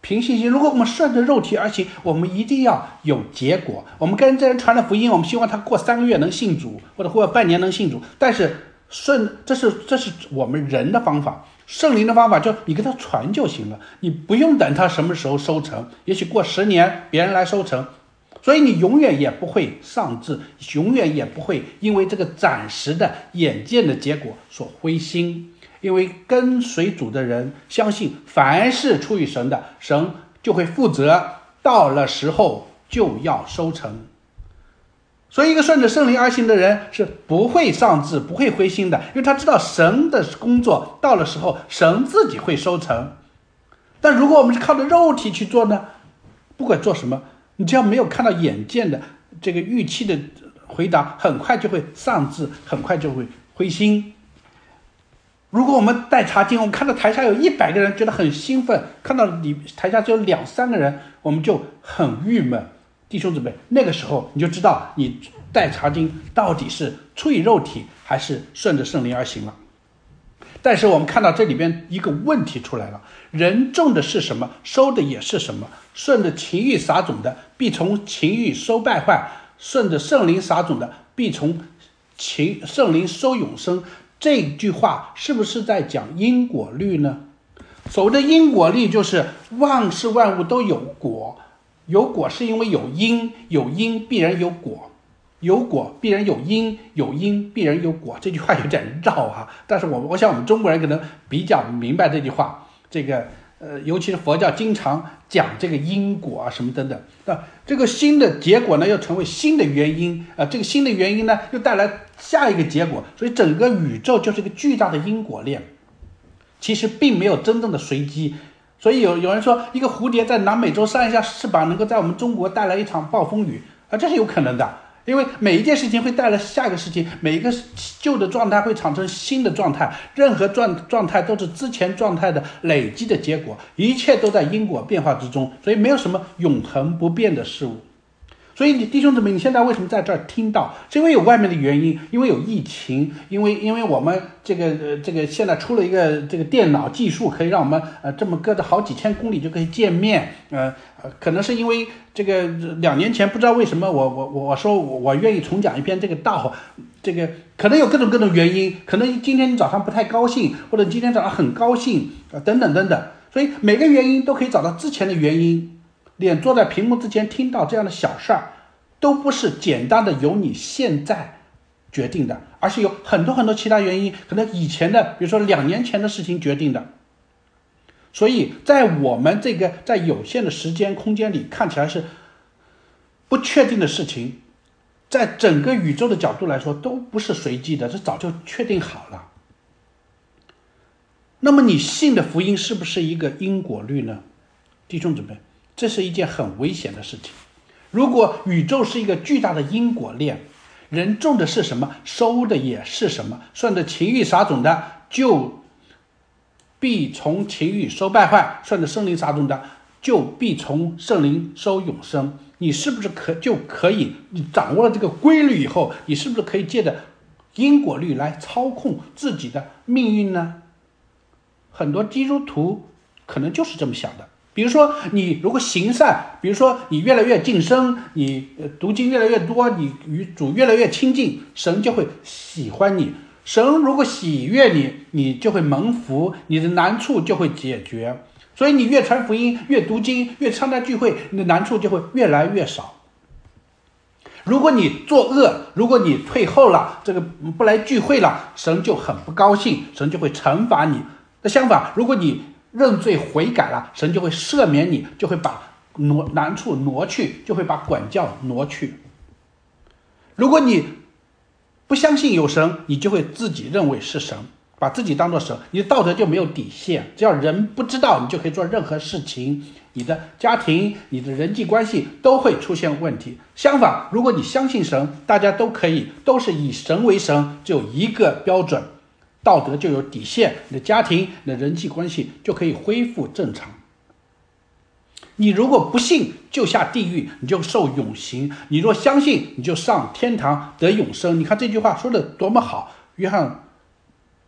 凭信心。如果我们顺着肉体而行，我们一定要有结果。我们跟这人传了福音，我们希望他过三个月能信主，或者过半年能信主。但是顺，这是这是我们人的方法。圣灵的方法就是你跟他传就行了，你不用等他什么时候收成，也许过十年别人来收成。所以你永远也不会丧志，永远也不会因为这个暂时的眼见的结果所灰心。因为跟随主的人相信，凡是出于神的，神就会负责，到了时候就要收成。所以一个顺着圣灵而行的人是不会丧志，不会灰心的，因为他知道神的工作到了时候，神自己会收成。但如果我们是靠着肉体去做呢，不管做什么，你只要没有看到眼见的这个预期的回答，很快就会丧志，很快就会灰心。如果我们带查经，我们看到台下有一百个人觉得很兴奋，看到里台下只有两三个人，我们就很郁闷。弟兄姊妹，那个时候你就知道你带查经到底是出于肉体还是顺着圣灵而行了。但是我们看到这里边一个问题出来了，人种的是什么，收的也是什么。顺着情欲撒种的，必从情欲收败坏；顺着圣灵撒种的，必从情圣灵收永生。这句话是不是在讲因果律呢？所谓的因果律就是万事万物都有果，有果是因为有因，有因必然有果，有果必然有因，有因必然有果。这句话有点绕啊，但是我我想我们中国人可能比较明白这句话。这个呃，尤其是佛教经常讲这个因果啊什么等等。那这个新的结果呢，又成为新的原因啊、呃，这个新的原因呢，又带来下一个结果。所以整个宇宙就是一个巨大的因果链，其实并没有真正的随机。所以有有人说，一个蝴蝶在南美洲扇一下翅膀，能够在我们中国带来一场暴风雨啊，这是有可能的。因为每一件事情会带来下一个事情，每一个旧的状态会产生新的状态，任何状状态都是之前状态的累积的结果，一切都在因果变化之中，所以没有什么永恒不变的事物。所以你弟兄姊妹，你现在为什么在这儿听到？是因为有外面的原因，因为有疫情，因为因为我们这个呃这个现在出了一个这个电脑技术，可以让我们呃这么隔着好几千公里就可以见面。呃呃，可能是因为这个两年前不知道为什么我我我说我我愿意重讲一遍这个道，这个可能有各种各种原因，可能今天你早上不太高兴，或者今天早上很高兴啊、呃、等等等等，所以每个原因都可以找到之前的原因。连坐在屏幕之前听到这样的小事儿，都不是简单的由你现在决定的，而是有很多很多其他原因，可能以前的，比如说两年前的事情决定的。所以在我们这个在有限的时间空间里看起来是不确定的事情，在整个宇宙的角度来说都不是随机的，这早就确定好了。那么你信的福音是不是一个因果律呢？弟兄姊妹，这是一件很危险的事情。如果宇宙是一个巨大的因果链，人种的是什么，收的也是什么。顺着情欲撒种的，就必从情欲收败坏；顺着圣灵撒种的，就必从圣灵收永生。你是不是可就可以，你掌握了这个规律以后，你是不是可以借着因果律来操控自己的命运呢？很多基督徒可能就是这么想的。比如说你如果行善，比如说你越来越晋升，你读经越来越多，你与主越来越亲近，神就会喜欢你。神如果喜悦你，你就会蒙福，你的难处就会解决。所以你越传福音，越读经，越参加聚会，你的难处就会越来越少。如果你作恶，如果你退后了，这个不来聚会了，神就很不高兴，神就会惩罚你。那相反，如果你认罪悔改了，神就会赦免你，就会把挪难处挪去，就会把管教挪去。如果你不相信有神，你就会自己认为是神，把自己当作神，你的道德就没有底线，只要人不知道，你就可以做任何事情，你的家庭，你的人际关系都会出现问题。相反，如果你相信神，大家都可以都是以神为神，只有一个标准，道德就有底线，你的家庭，你的人际关系就可以恢复正常。你如果不信，就下地狱，你就受永刑；你若相信，你就上天堂得永生。你看这句话说的多么好，约翰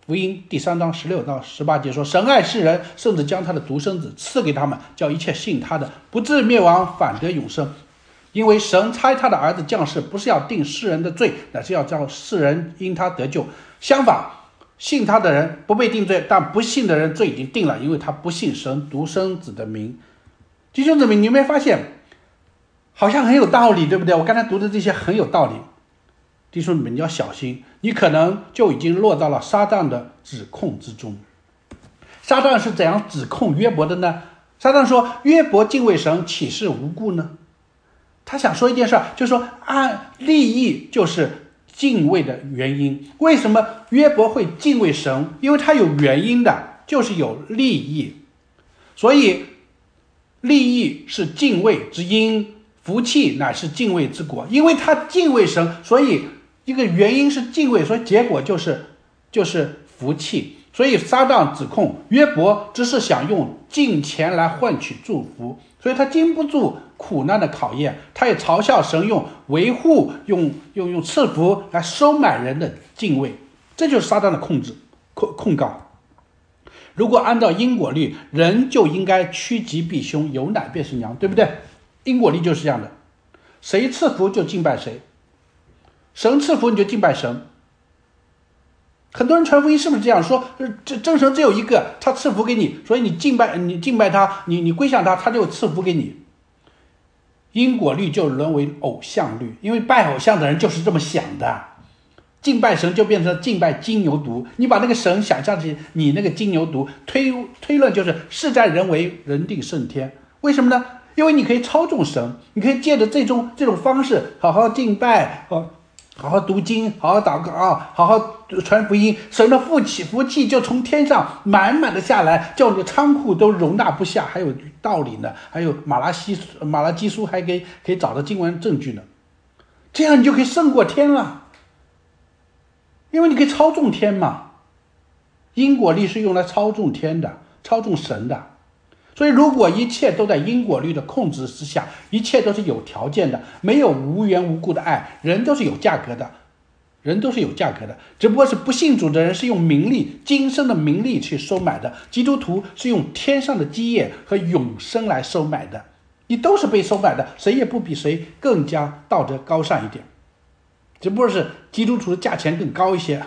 福音第三章十六到十八节说，神爱世人，甚至将他的独生子赐给他们，叫一切信他的不至灭亡，反得永生。因为神差他的儿子降世，不是要定世人的罪，乃是要叫世人因他得救。相反，信他的人不被定罪，但不信的人罪已经定了，因为他不信神独生子的名。弟兄姊妹，你有没有发现好像很有道理，对不对？我刚才读的这些很有道理。弟兄们，你要小心，你可能就已经落到了撒旦的指控之中。撒旦是怎样指控约伯的呢？撒旦说，约伯敬畏神，岂是无故呢？他想说一件事，就是说按利益就是敬畏的原因。为什么约伯会敬畏神？因为他有原因的，就是有利益。所以利益是敬畏之因，福气乃是敬畏之果。因为他敬畏神，所以一个原因是敬畏，所以结果就是就是福气。所以撒旦指控约伯只是想用金钱来换取祝福，所以他经不住苦难的考验。他也嘲笑神用维护、用用用赐福来收买人的敬畏，这就是撒旦的控制控控告。如果按照因果律，人就应该趋吉避凶，有奶便是娘，对不对？因果律就是这样的，谁赐福就敬拜谁，神赐福你就敬拜神。很多人传福音是不是这样说？这真神只有一个，他赐福给你，所以你敬拜你敬拜他，你你归向他，他就赐福给你。因果律就沦为偶像律，因为拜偶像的人就是这么想的。敬拜神就变成敬拜金牛犊，你把那个神想象成你那个金牛犊，推推论就是事在人为，人定胜天。为什么呢？因为你可以操纵神，你可以借着这种这种方式好好敬拜，好好好读经，好好祷告啊，好好传福音，神的福气福气就从天上满满的下来，叫你的仓库都容纳不下。还有道理呢，还有马拉西马拉基书还可以可以找到经文证据呢，这样你就可以胜过天了。因为你可以操纵天嘛，因果律是用来操纵天的，操纵神的。所以如果一切都在因果律的控制之下，一切都是有条件的，没有无缘无故的爱，人都是有价格的，人都是有价格的，只不过是不信主的人是用名利，今生的名利去收买的，基督徒是用天上的基业和永生来收买的。你都是被收买的，谁也不比谁更加道德高尚一点，只不过是基督徒的价钱更高一些。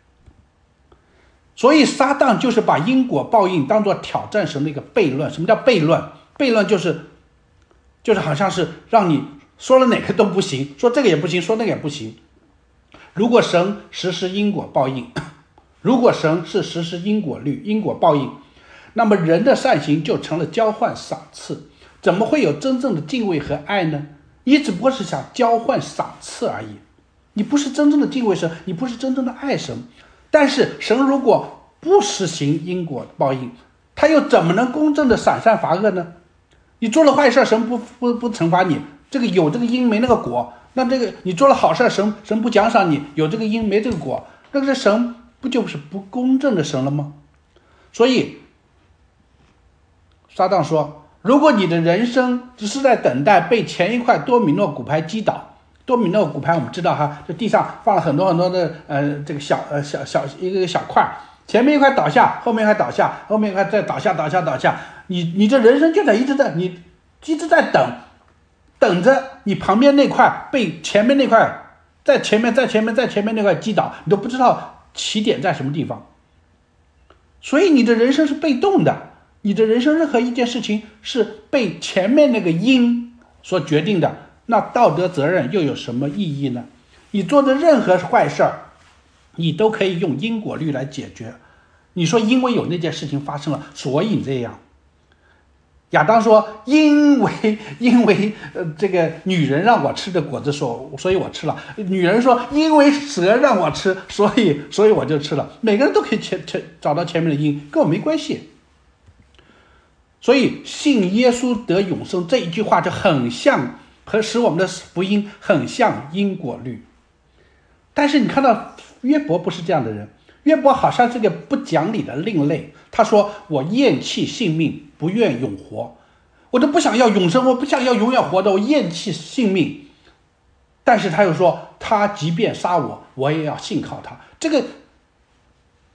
所以撒旦就是把因果报应当作挑战神的一个悖论。什么叫悖论？悖论就是就是好像是让你说了哪个都不行，说这个也不行，说那个也不行。如果神实施因果报应，如果神是实施因果律、因果报应，那么人的善行就成了交换赏赐，怎么会有真正的敬畏和爱呢？你只不过是想交换赏赐而已，你不是真正的敬畏神，你不是真正的爱神。但是神如果不实行因果报应，他又怎么能公正的赏善罚恶呢？你做了坏事，神不不不惩罚你，这个有这个因没那个果，那这个你做了好事，神神不奖赏你，有这个因没这个果，那个神不就是不公正的神了吗？所以撒旦说，如果你的人生只是在等待被前一块多米诺骨牌击倒，多米诺骨牌我们知道哈，这地上放了很多很多的呃这个小呃小小一个小块，前面一块倒下，后面还倒下，后面一块再倒下倒下倒下，你你这人生就在一直在你一直在等，等着你旁边那块被前面那块在前面在前面在前面那块击倒，你都不知道起点在什么地方。所以你的人生是被动的，你的人生任何一件事情是被前面那个因所决定的，那道德责任又有什么意义呢？你做的任何坏事儿，你都可以用因果律来解决。你说因为有那件事情发生了，所以这样。亚当说，因为因为呃这个女人让我吃的果子，所所以我吃了。女人说，因为蛇让我吃，所以所以我就吃了。每个人都可以前前找到前面的因，跟我没关系。所以信耶稣得永生这一句话就很像，和使我们的福音很像因果律。但是你看到约伯不是这样的人，约伯好像是个不讲理的另类。他说，我厌弃性命，不愿永活，我都不想要永生，我不想要永远活的，我厌弃性命。但是他又说，他即便杀我，我也要信靠他。这个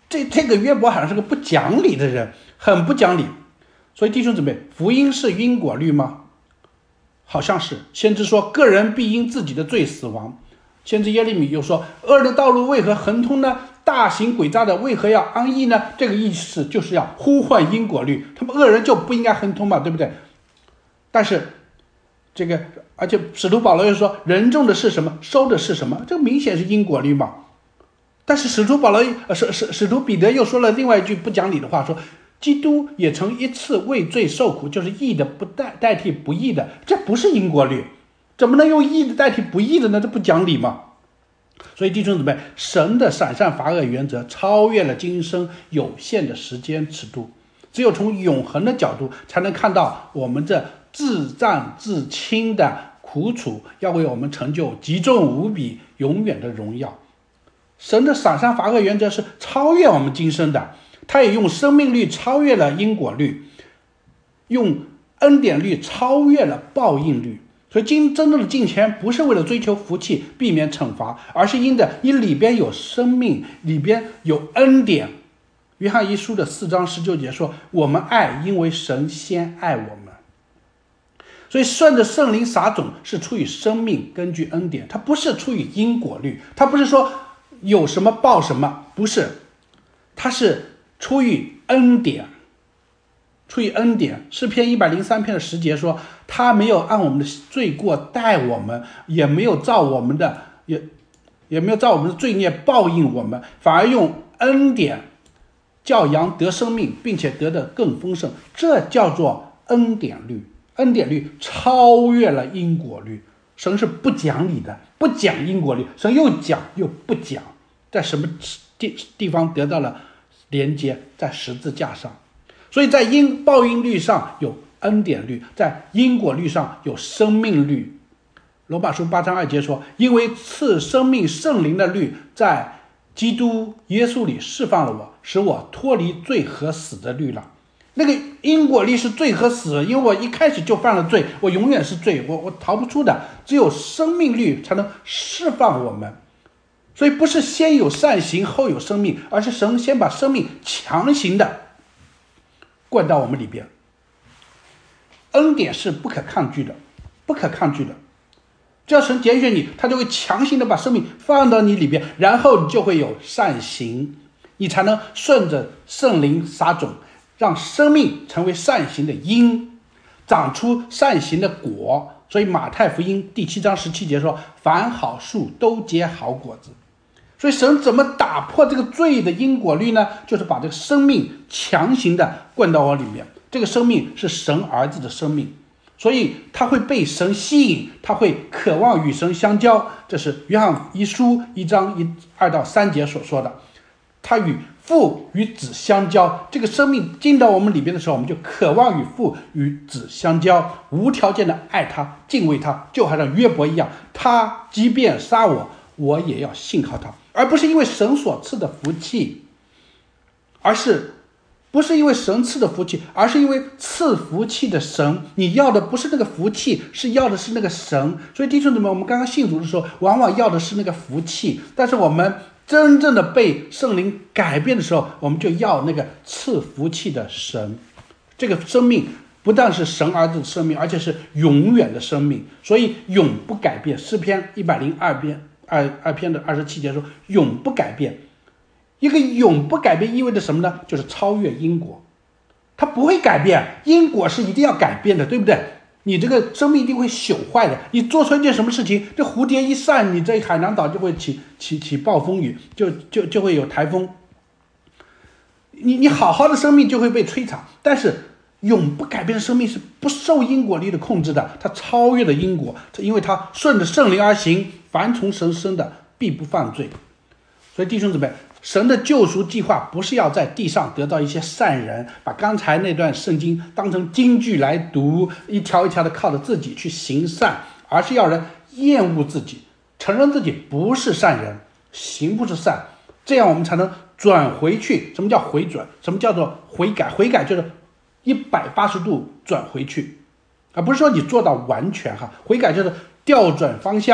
这这个约伯好像是个不讲理的人，很不讲理。所以弟兄姊妹，福音是因果律吗？好像是。先知说个人必因自己的罪死亡，先知耶利米又说恶人的道路为何亨通呢？大行诡诈的为何要安逸呢？这个意思就是要呼唤因果律，他们恶人就不应该亨通嘛，对不对？但是这个而且使徒保罗又说人种的是什么收的是什么，这明显是因果律嘛。但是使徒保罗呃使使使徒彼得又说了另外一句不讲理的话，说基督也曾一次为罪受苦，就是义的不代代替不义的，这不是因果律，怎么能用义的代替不义的呢？这不讲理嘛。所以弟兄姊妹，神的赏善罚恶原则超越了今生有限的时间尺度，只有从永恒的角度才能看到我们这自战自清的苦楚要为我们成就极重无比永远的荣耀。神的赏善罚恶原则是超越我们今生的，他也用生命律超越了因果律，用恩典律超越了报应律。所以今真正的敬虔不是为了追求福气避免惩罚，而是因着你里边有生命，里边有恩典。约翰一书的四章十九节说我们爱因为神先爱我们。所以顺着圣灵撒种是出于生命，根据恩典，它不是出于因果律，它不是说有什么报什么，不是，它是出于恩典，出于恩典。诗篇一百零三篇的十节说他没有按我们的罪过待我们，也没有照我们的也也没有照我们的罪孽报应我们，反而用恩典叫羊得生命，并且得得更丰盛，这叫做恩典律。恩典律超越了因果律，神是不讲理的，不讲因果律，神又讲又不讲，在什么地地方得到了连接？在十字架上。所以在因报应律上有恩典律，在因果律上有生命律。罗马书八章二节说因为赐生命圣灵的律在基督耶稣里释放了我，使我脱离罪和死的律了。那个因果律是罪和死，因为我一开始就犯了罪，我永远是罪，我我逃不出的。只有生命律才能释放我们。所以不是先有善行后有生命，而是神先把生命强行的灌到我们里边。恩典是不可抗拒的，不可抗拒的。只要神拣选你，他就会强行的把生命放到你里边，然后你就会有善行，你才能顺着圣灵撒种，让生命成为善行的因，长出善行的果。所以马太福音第七章十七节说凡好树都结好果子。所以神怎么打破这个罪的因果律呢？就是把这个生命强行的灌到我里面。这个生命是神儿子的生命，所以他会被神吸引，他会渴望与神相交。这是约翰一书一章一二到三节所说的，他与父与子相交。这个生命进到我们里边的时候，我们就渴望与父与子相交，无条件的爱他，敬畏他，就好像约伯一样，他即便杀我，我也要信靠他。而不是因为神所赐的福气，而是不是因为神赐的福气，而是因为赐福气的神。你要的不是那个福气，是要的是那个神。所以弟兄姊妹，我们刚刚信主的时候往往要的是那个福气，但是我们真正的被圣灵改变的时候，我们就要那个赐福气的神。这个生命不但是神儿子的生命，而且是永远的生命，所以永不改变。诗篇一百零二篇二二篇的二十七节说永不改变。一个永不改变意味着什么呢？就是超越因果，它不会改变。因果是一定要改变的，对不对？你这个生命一定会朽坏的。你做出一件什么事情，这蝴蝶一散，你这海南岛就会起起起暴风雨，就就就会有台风。你你好好的生命就会被摧残，但是永不改变的生命是不受因果律的控制的，它超越了因果，因为它顺着圣灵而行，凡从神生的必不犯罪。所以弟兄姊妹，神的救赎计划不是要在地上得到一些善人，把刚才那段圣经当成金句来读，一条一条的靠着自己去行善，而是要人厌恶自己，承认自己不是善人，行不是善，这样我们才能转回去。什么叫回转？什么叫做悔改？悔改就是一百八十度转回去，而不是说你做到完全哈。悔改就是调转方向，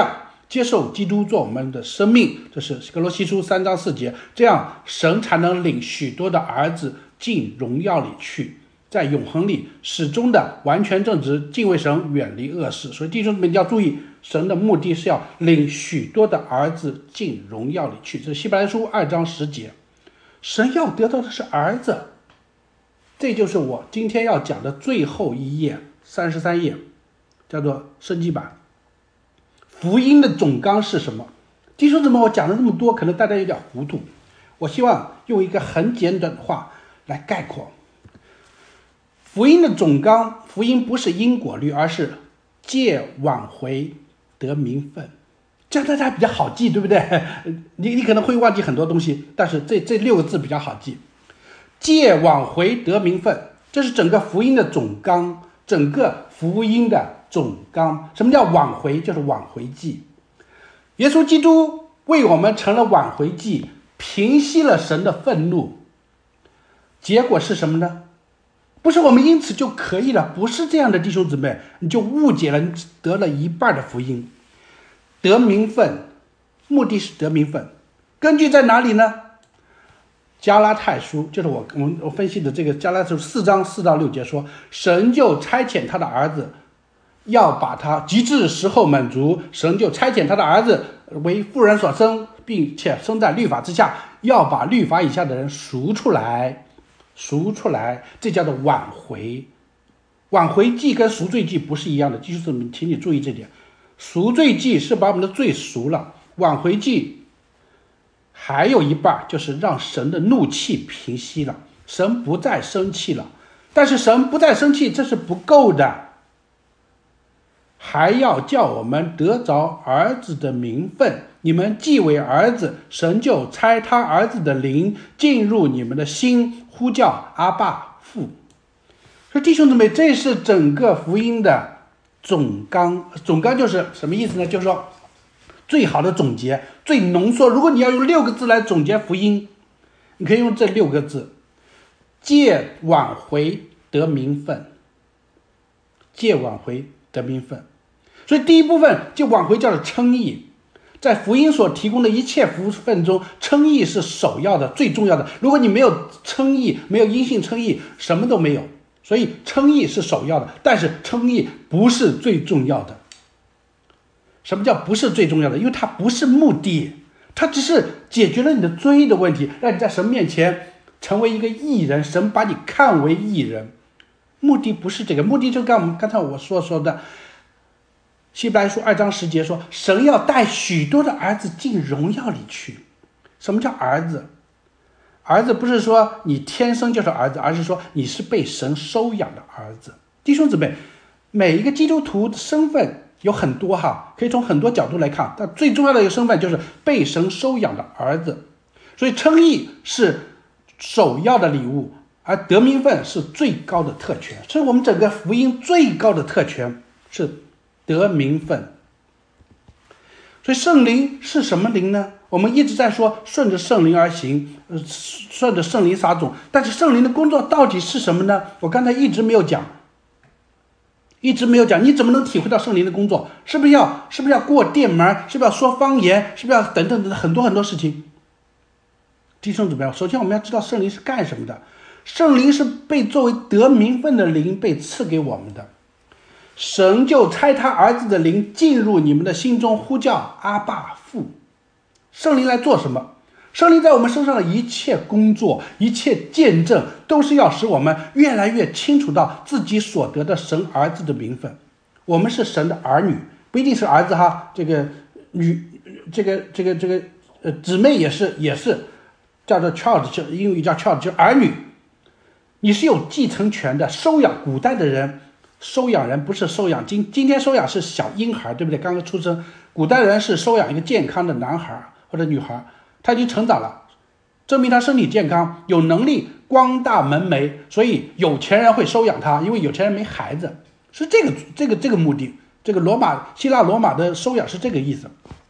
接受基督做我们的生命，这是哥罗西书三章四节，这样神才能领许多的儿子进荣耀里去，在永恒里始终的完全正直，敬畏神，远离恶事。所以弟兄们要注意，神的目的是要领许多的儿子进荣耀里去，这是希伯来书二章十节。神要得到的是儿子，这就是我今天要讲的最后一页，三十三页，叫做升级版。福音的总纲是什么？弟兄姊妹，我讲了这么多，可能大家有点糊涂，我希望用一个很简短的话来概括。福音的总纲，福音不是因果律，而是借挽回得名分，这样大家比较好记，对不对？你你可能会忘记很多东西，但是这这六个字比较好记。借挽回得名分，这是整个福音的总纲，整个福音的总纲。什么叫挽回？就是挽回祭。耶稣基督为我们成了挽回祭，平息了神的愤怒。结果是什么呢？不是我们因此就可以了，不是这样的，弟兄姊妹，你就误解了，你得了一半的福音。得名分，目的是得名分，根据在哪里呢？加拉太书，就是我我们我分析的这个加拉太书四章四到六节说，神就差遣他的儿子，要把他极致时候满足，神就差遣他的儿子为妇人所生，并且生在律法之下，要把律法以下的人赎出来，赎出来，这叫做挽回。挽回祭跟赎罪祭不是一样的，就是请你注意这点。赎罪祭是把我们的罪赎了，挽回祭还有一半就是让神的怒气平息了，神不再生气了。但是神不再生气，这是不够的，还要叫我们得着儿子的名分。你们既为儿子，神就差他儿子的灵进入你们的心，呼叫阿爸父。所以弟兄姊妹，这是整个福音的总纲。总纲就是什么意思呢？就是说最好的总结，最浓缩。如果你要用六个字来总结福音，你可以用这六个字：借挽回得名分，借挽回得名分。所以第一部分就挽回叫做称义，在福音所提供的一切福分中，称义是首要的，最重要的。如果你没有称义，没有因信称义，什么都没有。所以称义是首要的，但是称义不是最重要的。什么叫不是最重要的？因为它不是目的，它只是解决了你的罪的问题，让你在神面前成为一个义人，神把你看为义人。目的不是这个，目的就跟我们刚才我所说的希伯来书二章十节说，神要带许多的儿子进荣耀里去。什么叫儿子？儿子不是说你天生就是儿子，而是说你是被神收养的儿子。弟兄姊妹，每一个基督徒的身份有很多哈，可以从很多角度来看，但最重要的一个身份就是被神收养的儿子。所以称义是首要的礼物，而得名分是最高的特权。所以我们整个福音最高的特权是得名分。所以圣灵是什么灵呢？我们一直在说顺着圣灵而行，呃，顺着圣灵撒种，但是圣灵的工作到底是什么呢？我刚才一直没有讲，一直没有讲，你怎么能体会到圣灵的工作？是不是要是不是要过电门？是不是要说方言？是不是要等等等很多很多事情？弟兄姊妹，首先我们要知道圣灵是干什么的。圣灵是被作为得名分的灵被赐给我们的，神就差他儿子的灵进入你们的心中，呼叫阿爸父。圣灵来做什么？圣灵在我们身上的一切工作，一切见证，都是要使我们越来越清楚到自己所得的神儿子的名分。我们是神的儿女，不一定是儿子哈，这个女，这个这个这个呃姊妹也是也是叫做 child， 就英语叫 child， 就儿女。你是有继承权的，收养。古代的人收养人不是收养，今今天收养是小婴孩，对不对？刚刚出生。古代人是收养一个健康的男孩或者女孩，他已经成长了，证明他身体健康，有能力光大门楣，所以有钱人会收养他，因为有钱人没孩子，是这个这个这个目的。这个罗马希腊罗马的收养是这个意思。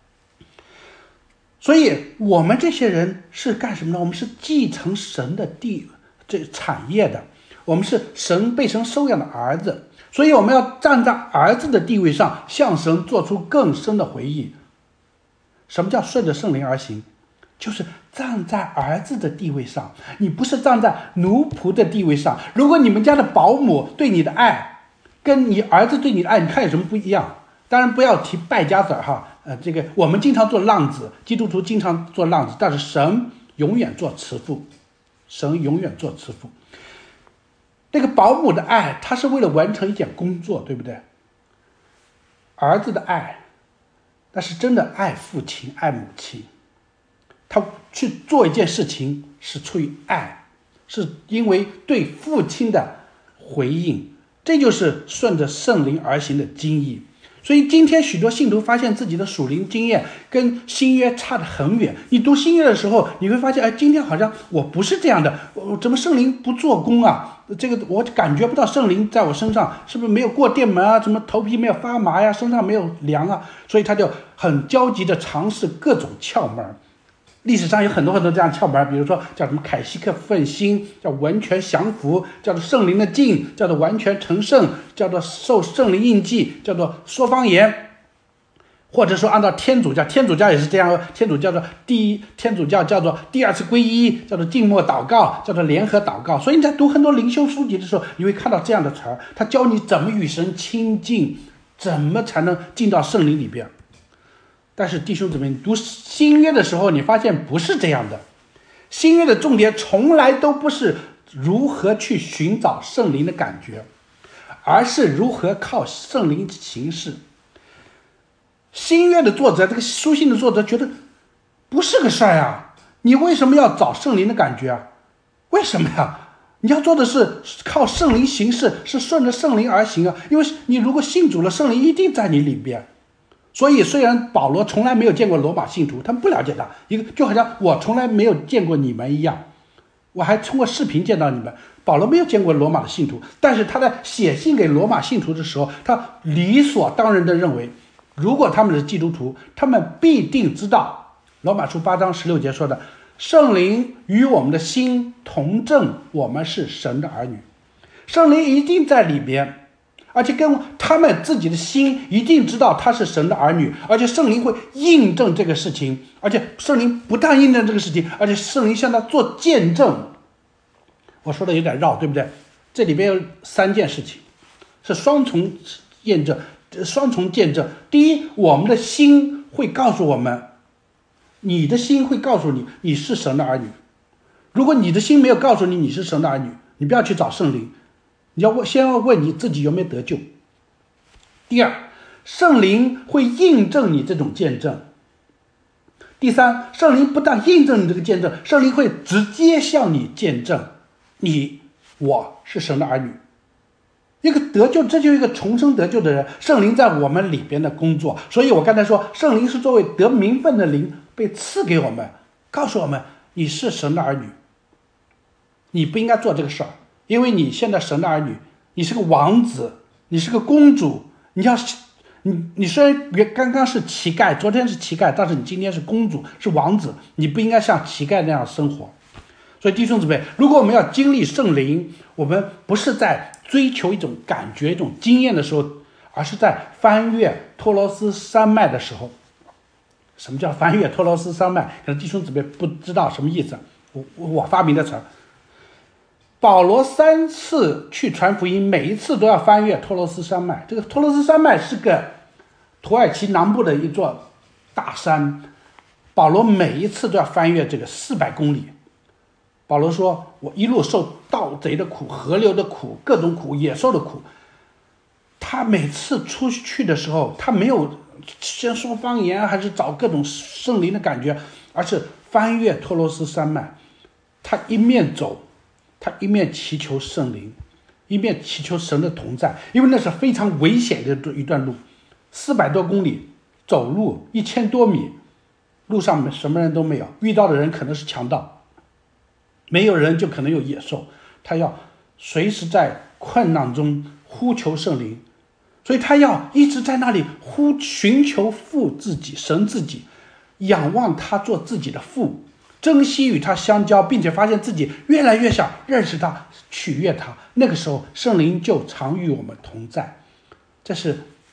所以我们这些人是干什么呢？我们是继承神的地这产业的，我们是神被神收养的儿子，所以我们要站在儿子的地位上，向神做出更深的回忆。 什么叫顺着圣灵而行？就是站在儿子的地位上，你不是站在奴仆的地位上。如果你们家的保姆对你的爱跟你儿子对你的爱，你看有什么不一样？当然不要提败家子哈，呃，这个我们经常做浪子，基督徒经常做浪子，但是神永远做慈父，神永远做慈父。那个保姆的爱，他是为了完成一件工作，对不对？儿子的爱，那是真的爱父亲爱母亲，他去做一件事情是出于爱，是因为对父亲的回应，这就是顺着圣灵而行的精义。所以今天许多信徒发现自己的属灵经验跟新约差得很远。你读新约的时候，你会发现，哎，今天好像我不是这样的，我怎么圣灵不做工啊？这个我感觉不到圣灵在我身上，是不是没有过电门啊？怎么头皮没有发麻呀？身上没有凉啊？所以他就很焦急地尝试各种窍门。历史上有很多很多这样窍门，比如说叫什么凯西克奋心，叫完全降服，叫做圣灵的境，叫做完全成圣，叫做受圣灵印记，叫做说方言，或者说按照天主教，天主教也是这样，天主叫做第一，天主教叫做第二次皈依，叫做静默祷告，叫做联合祷告。所以你在读很多灵修书籍的时候，你会看到这样的词儿，他教你怎么与神亲近，怎么才能进到圣灵里边。但是弟兄姊妹，你读新约的时候，你发现不是这样的。新约的重点从来都不是如何去寻找圣灵的感觉，而是如何靠圣灵行事。新约的作者，这个书信的作者觉得不是个事儿啊，你为什么要找圣灵的感觉啊？为什么呀？你要做的是靠圣灵行事，是顺着圣灵而行啊。因为你如果信主了，圣灵一定在你里边。所以虽然保罗从来没有见过罗马信徒，他们不了解他，一个就好像我从来没有见过你们一样，我还通过视频见到你们。保罗没有见过罗马的信徒，但是他在写信给罗马信徒的时候，他理所当然地认为，如果他们是基督徒，他们必定知道罗马书八章十六节说的，圣灵与我们的心同证，我们是神的儿女。圣灵一定在里边，而且跟他们自己的心一定知道他是神的儿女，而且圣灵会印证这个事情，而且圣灵不但印证这个事情，而且圣灵向他做见证。我说的有点绕，对不对？这里边有三件事情是双重验证，双重见证。第一，我们的心会告诉我们，你的心会告诉你你是神的儿女。如果你的心没有告诉你你是神的儿女，你不要去找圣灵，你要问，先要问你自己有没有得救。第二，圣灵会印证你这种见证。第三，圣灵不但印证你这个见证，圣灵会直接向你见证你我是神的儿女。一个得救，这就是一个重生得救的人，圣灵在我们里边的工作。所以我刚才说，圣灵是作为得名分的灵被赐给我们，告诉我们你是神的儿女，你不应该做这个事儿，因为你现在神的儿女，你是个王子，你是个公主，你要你你虽然刚刚是乞丐，昨天是乞丐，但是你今天是公主，是王子，你不应该像乞丐那样生活。所以弟兄姊妹，如果我们要经历圣灵，我们不是在追求一种感觉一种经验的时候，而是在翻越托罗斯山脉的时候。什么叫翻越托罗斯山脉？可能弟兄姊妹不知道什么意思，我我发明的词儿。保罗三次去传福音，每一次都要翻越托罗斯山脉。这个托罗斯山脉是个土耳其南部的一座大山，保罗每一次都要翻越这个四百公里。保罗说，我一路受盗贼的苦，河流的苦，各种苦，野兽的苦。他每次出去的时候，他没有先说方言，还是找各种圣灵的感觉，而是翻越托罗斯山脉。他一面走，他一面祈求圣灵，一面祈求神的同在，因为那是非常危险的一段路，四百多公里走路一千多米，路上什么人都没有，遇到的人可能是强盗，没有人就可能有野兽，他要随时在困难中呼求圣灵，所以他要一直在那里呼寻求父自己，神自己，仰望他做自己的父，珍惜与他相交，并且发现自己越来越想认识他，取悦他。那个时候圣灵就常与我们同在。这是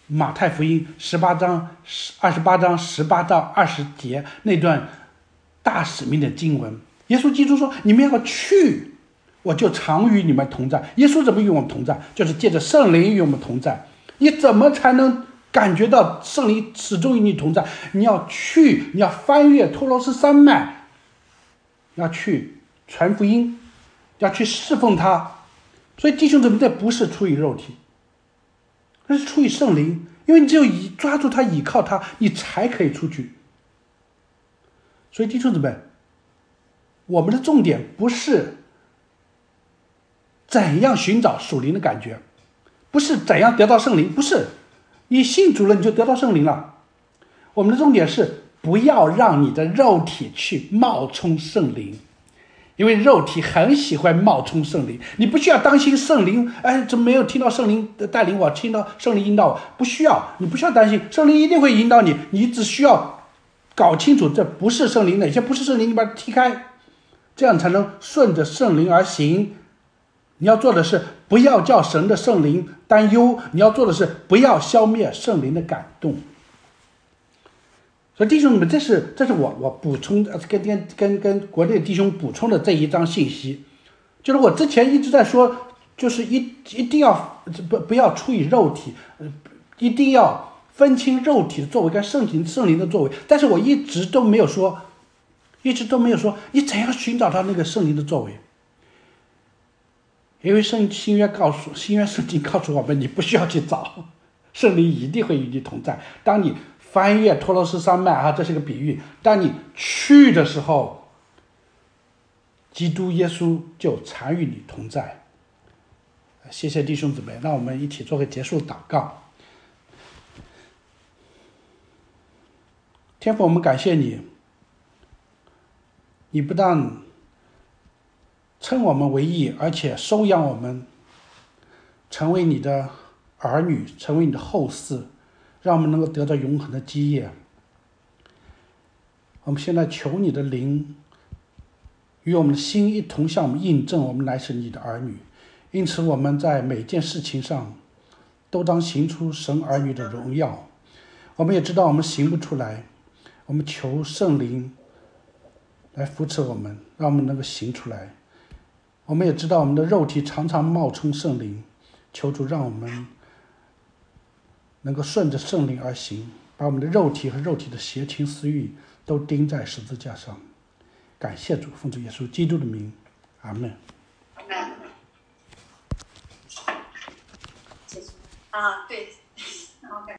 马太福音十八章二十八章十八到二十节那段大使命的经文。耶稣基督说：“你们要去，我就常与你们同在。”耶稣怎么与我们同在？就是借着圣灵与我们同在。你怎么才能感觉到圣灵始终与你同在？你要去，你要翻越托罗斯山脉，要去传福音，要去侍奉他。所以弟兄姊妹，这不是出于肉体，这是出于圣灵，因为你只有以抓住他，倚靠他，你才可以出去。所以弟兄姊妹，我们的重点不是怎样寻找属灵的感觉，不是怎样得到圣灵，不是你信主了你就得到圣灵了。我们的重点是不要让你的肉体去冒充圣灵，因为肉体很喜欢冒充圣灵。你不需要担心圣灵，哎，怎么没有听到圣灵的带领我，听到圣灵引导我？不需要，你不需要担心，圣灵一定会引导你。你只需要搞清楚这不是圣灵，哪些不是圣灵，你把它踢开，这样才能顺着圣灵而行。你要做的是不要叫神的圣灵担忧，你要做的是不要消灭圣灵的感动。所以弟兄们，这是这是我我补充跟跟跟跟国内弟兄补充的这一章信息，就是我之前一直在说，就是一一定要不不要出于肉体，一定要分清肉体的作为跟圣灵圣灵的作为，但是我一直都没有说，一直都没有说你怎样寻找到那个圣灵的作为，因为圣新约告诉新约圣经告诉我们，你不需要去找，圣灵一定会与你同在。当你翻越托罗斯山脉啊，这是个比喻。当你去的时候，基督耶稣就常与你同在。谢谢弟兄姊妹，让我们一起做个结束祷告。天父，我们感谢你，你不但称我们为义，而且收养我们，成为你的儿女，成为你的后嗣，让我们能够得到永恒的基业。我们现在求你的灵与我们的心一同向我们印证，我们乃是你的儿女。因此我们在每件事情上都当行出神儿女的荣耀。我们也知道我们行不出来，我们求圣灵来扶持我们，让我们能够行出来。我们也知道我们的肉体常常冒充圣灵，求主让我们能够顺着圣灵而行，把我们的肉体和肉体的邪情私欲都钉在十字架上。感谢主，奉主耶稣基督的名，阿们。 啊，对，然后感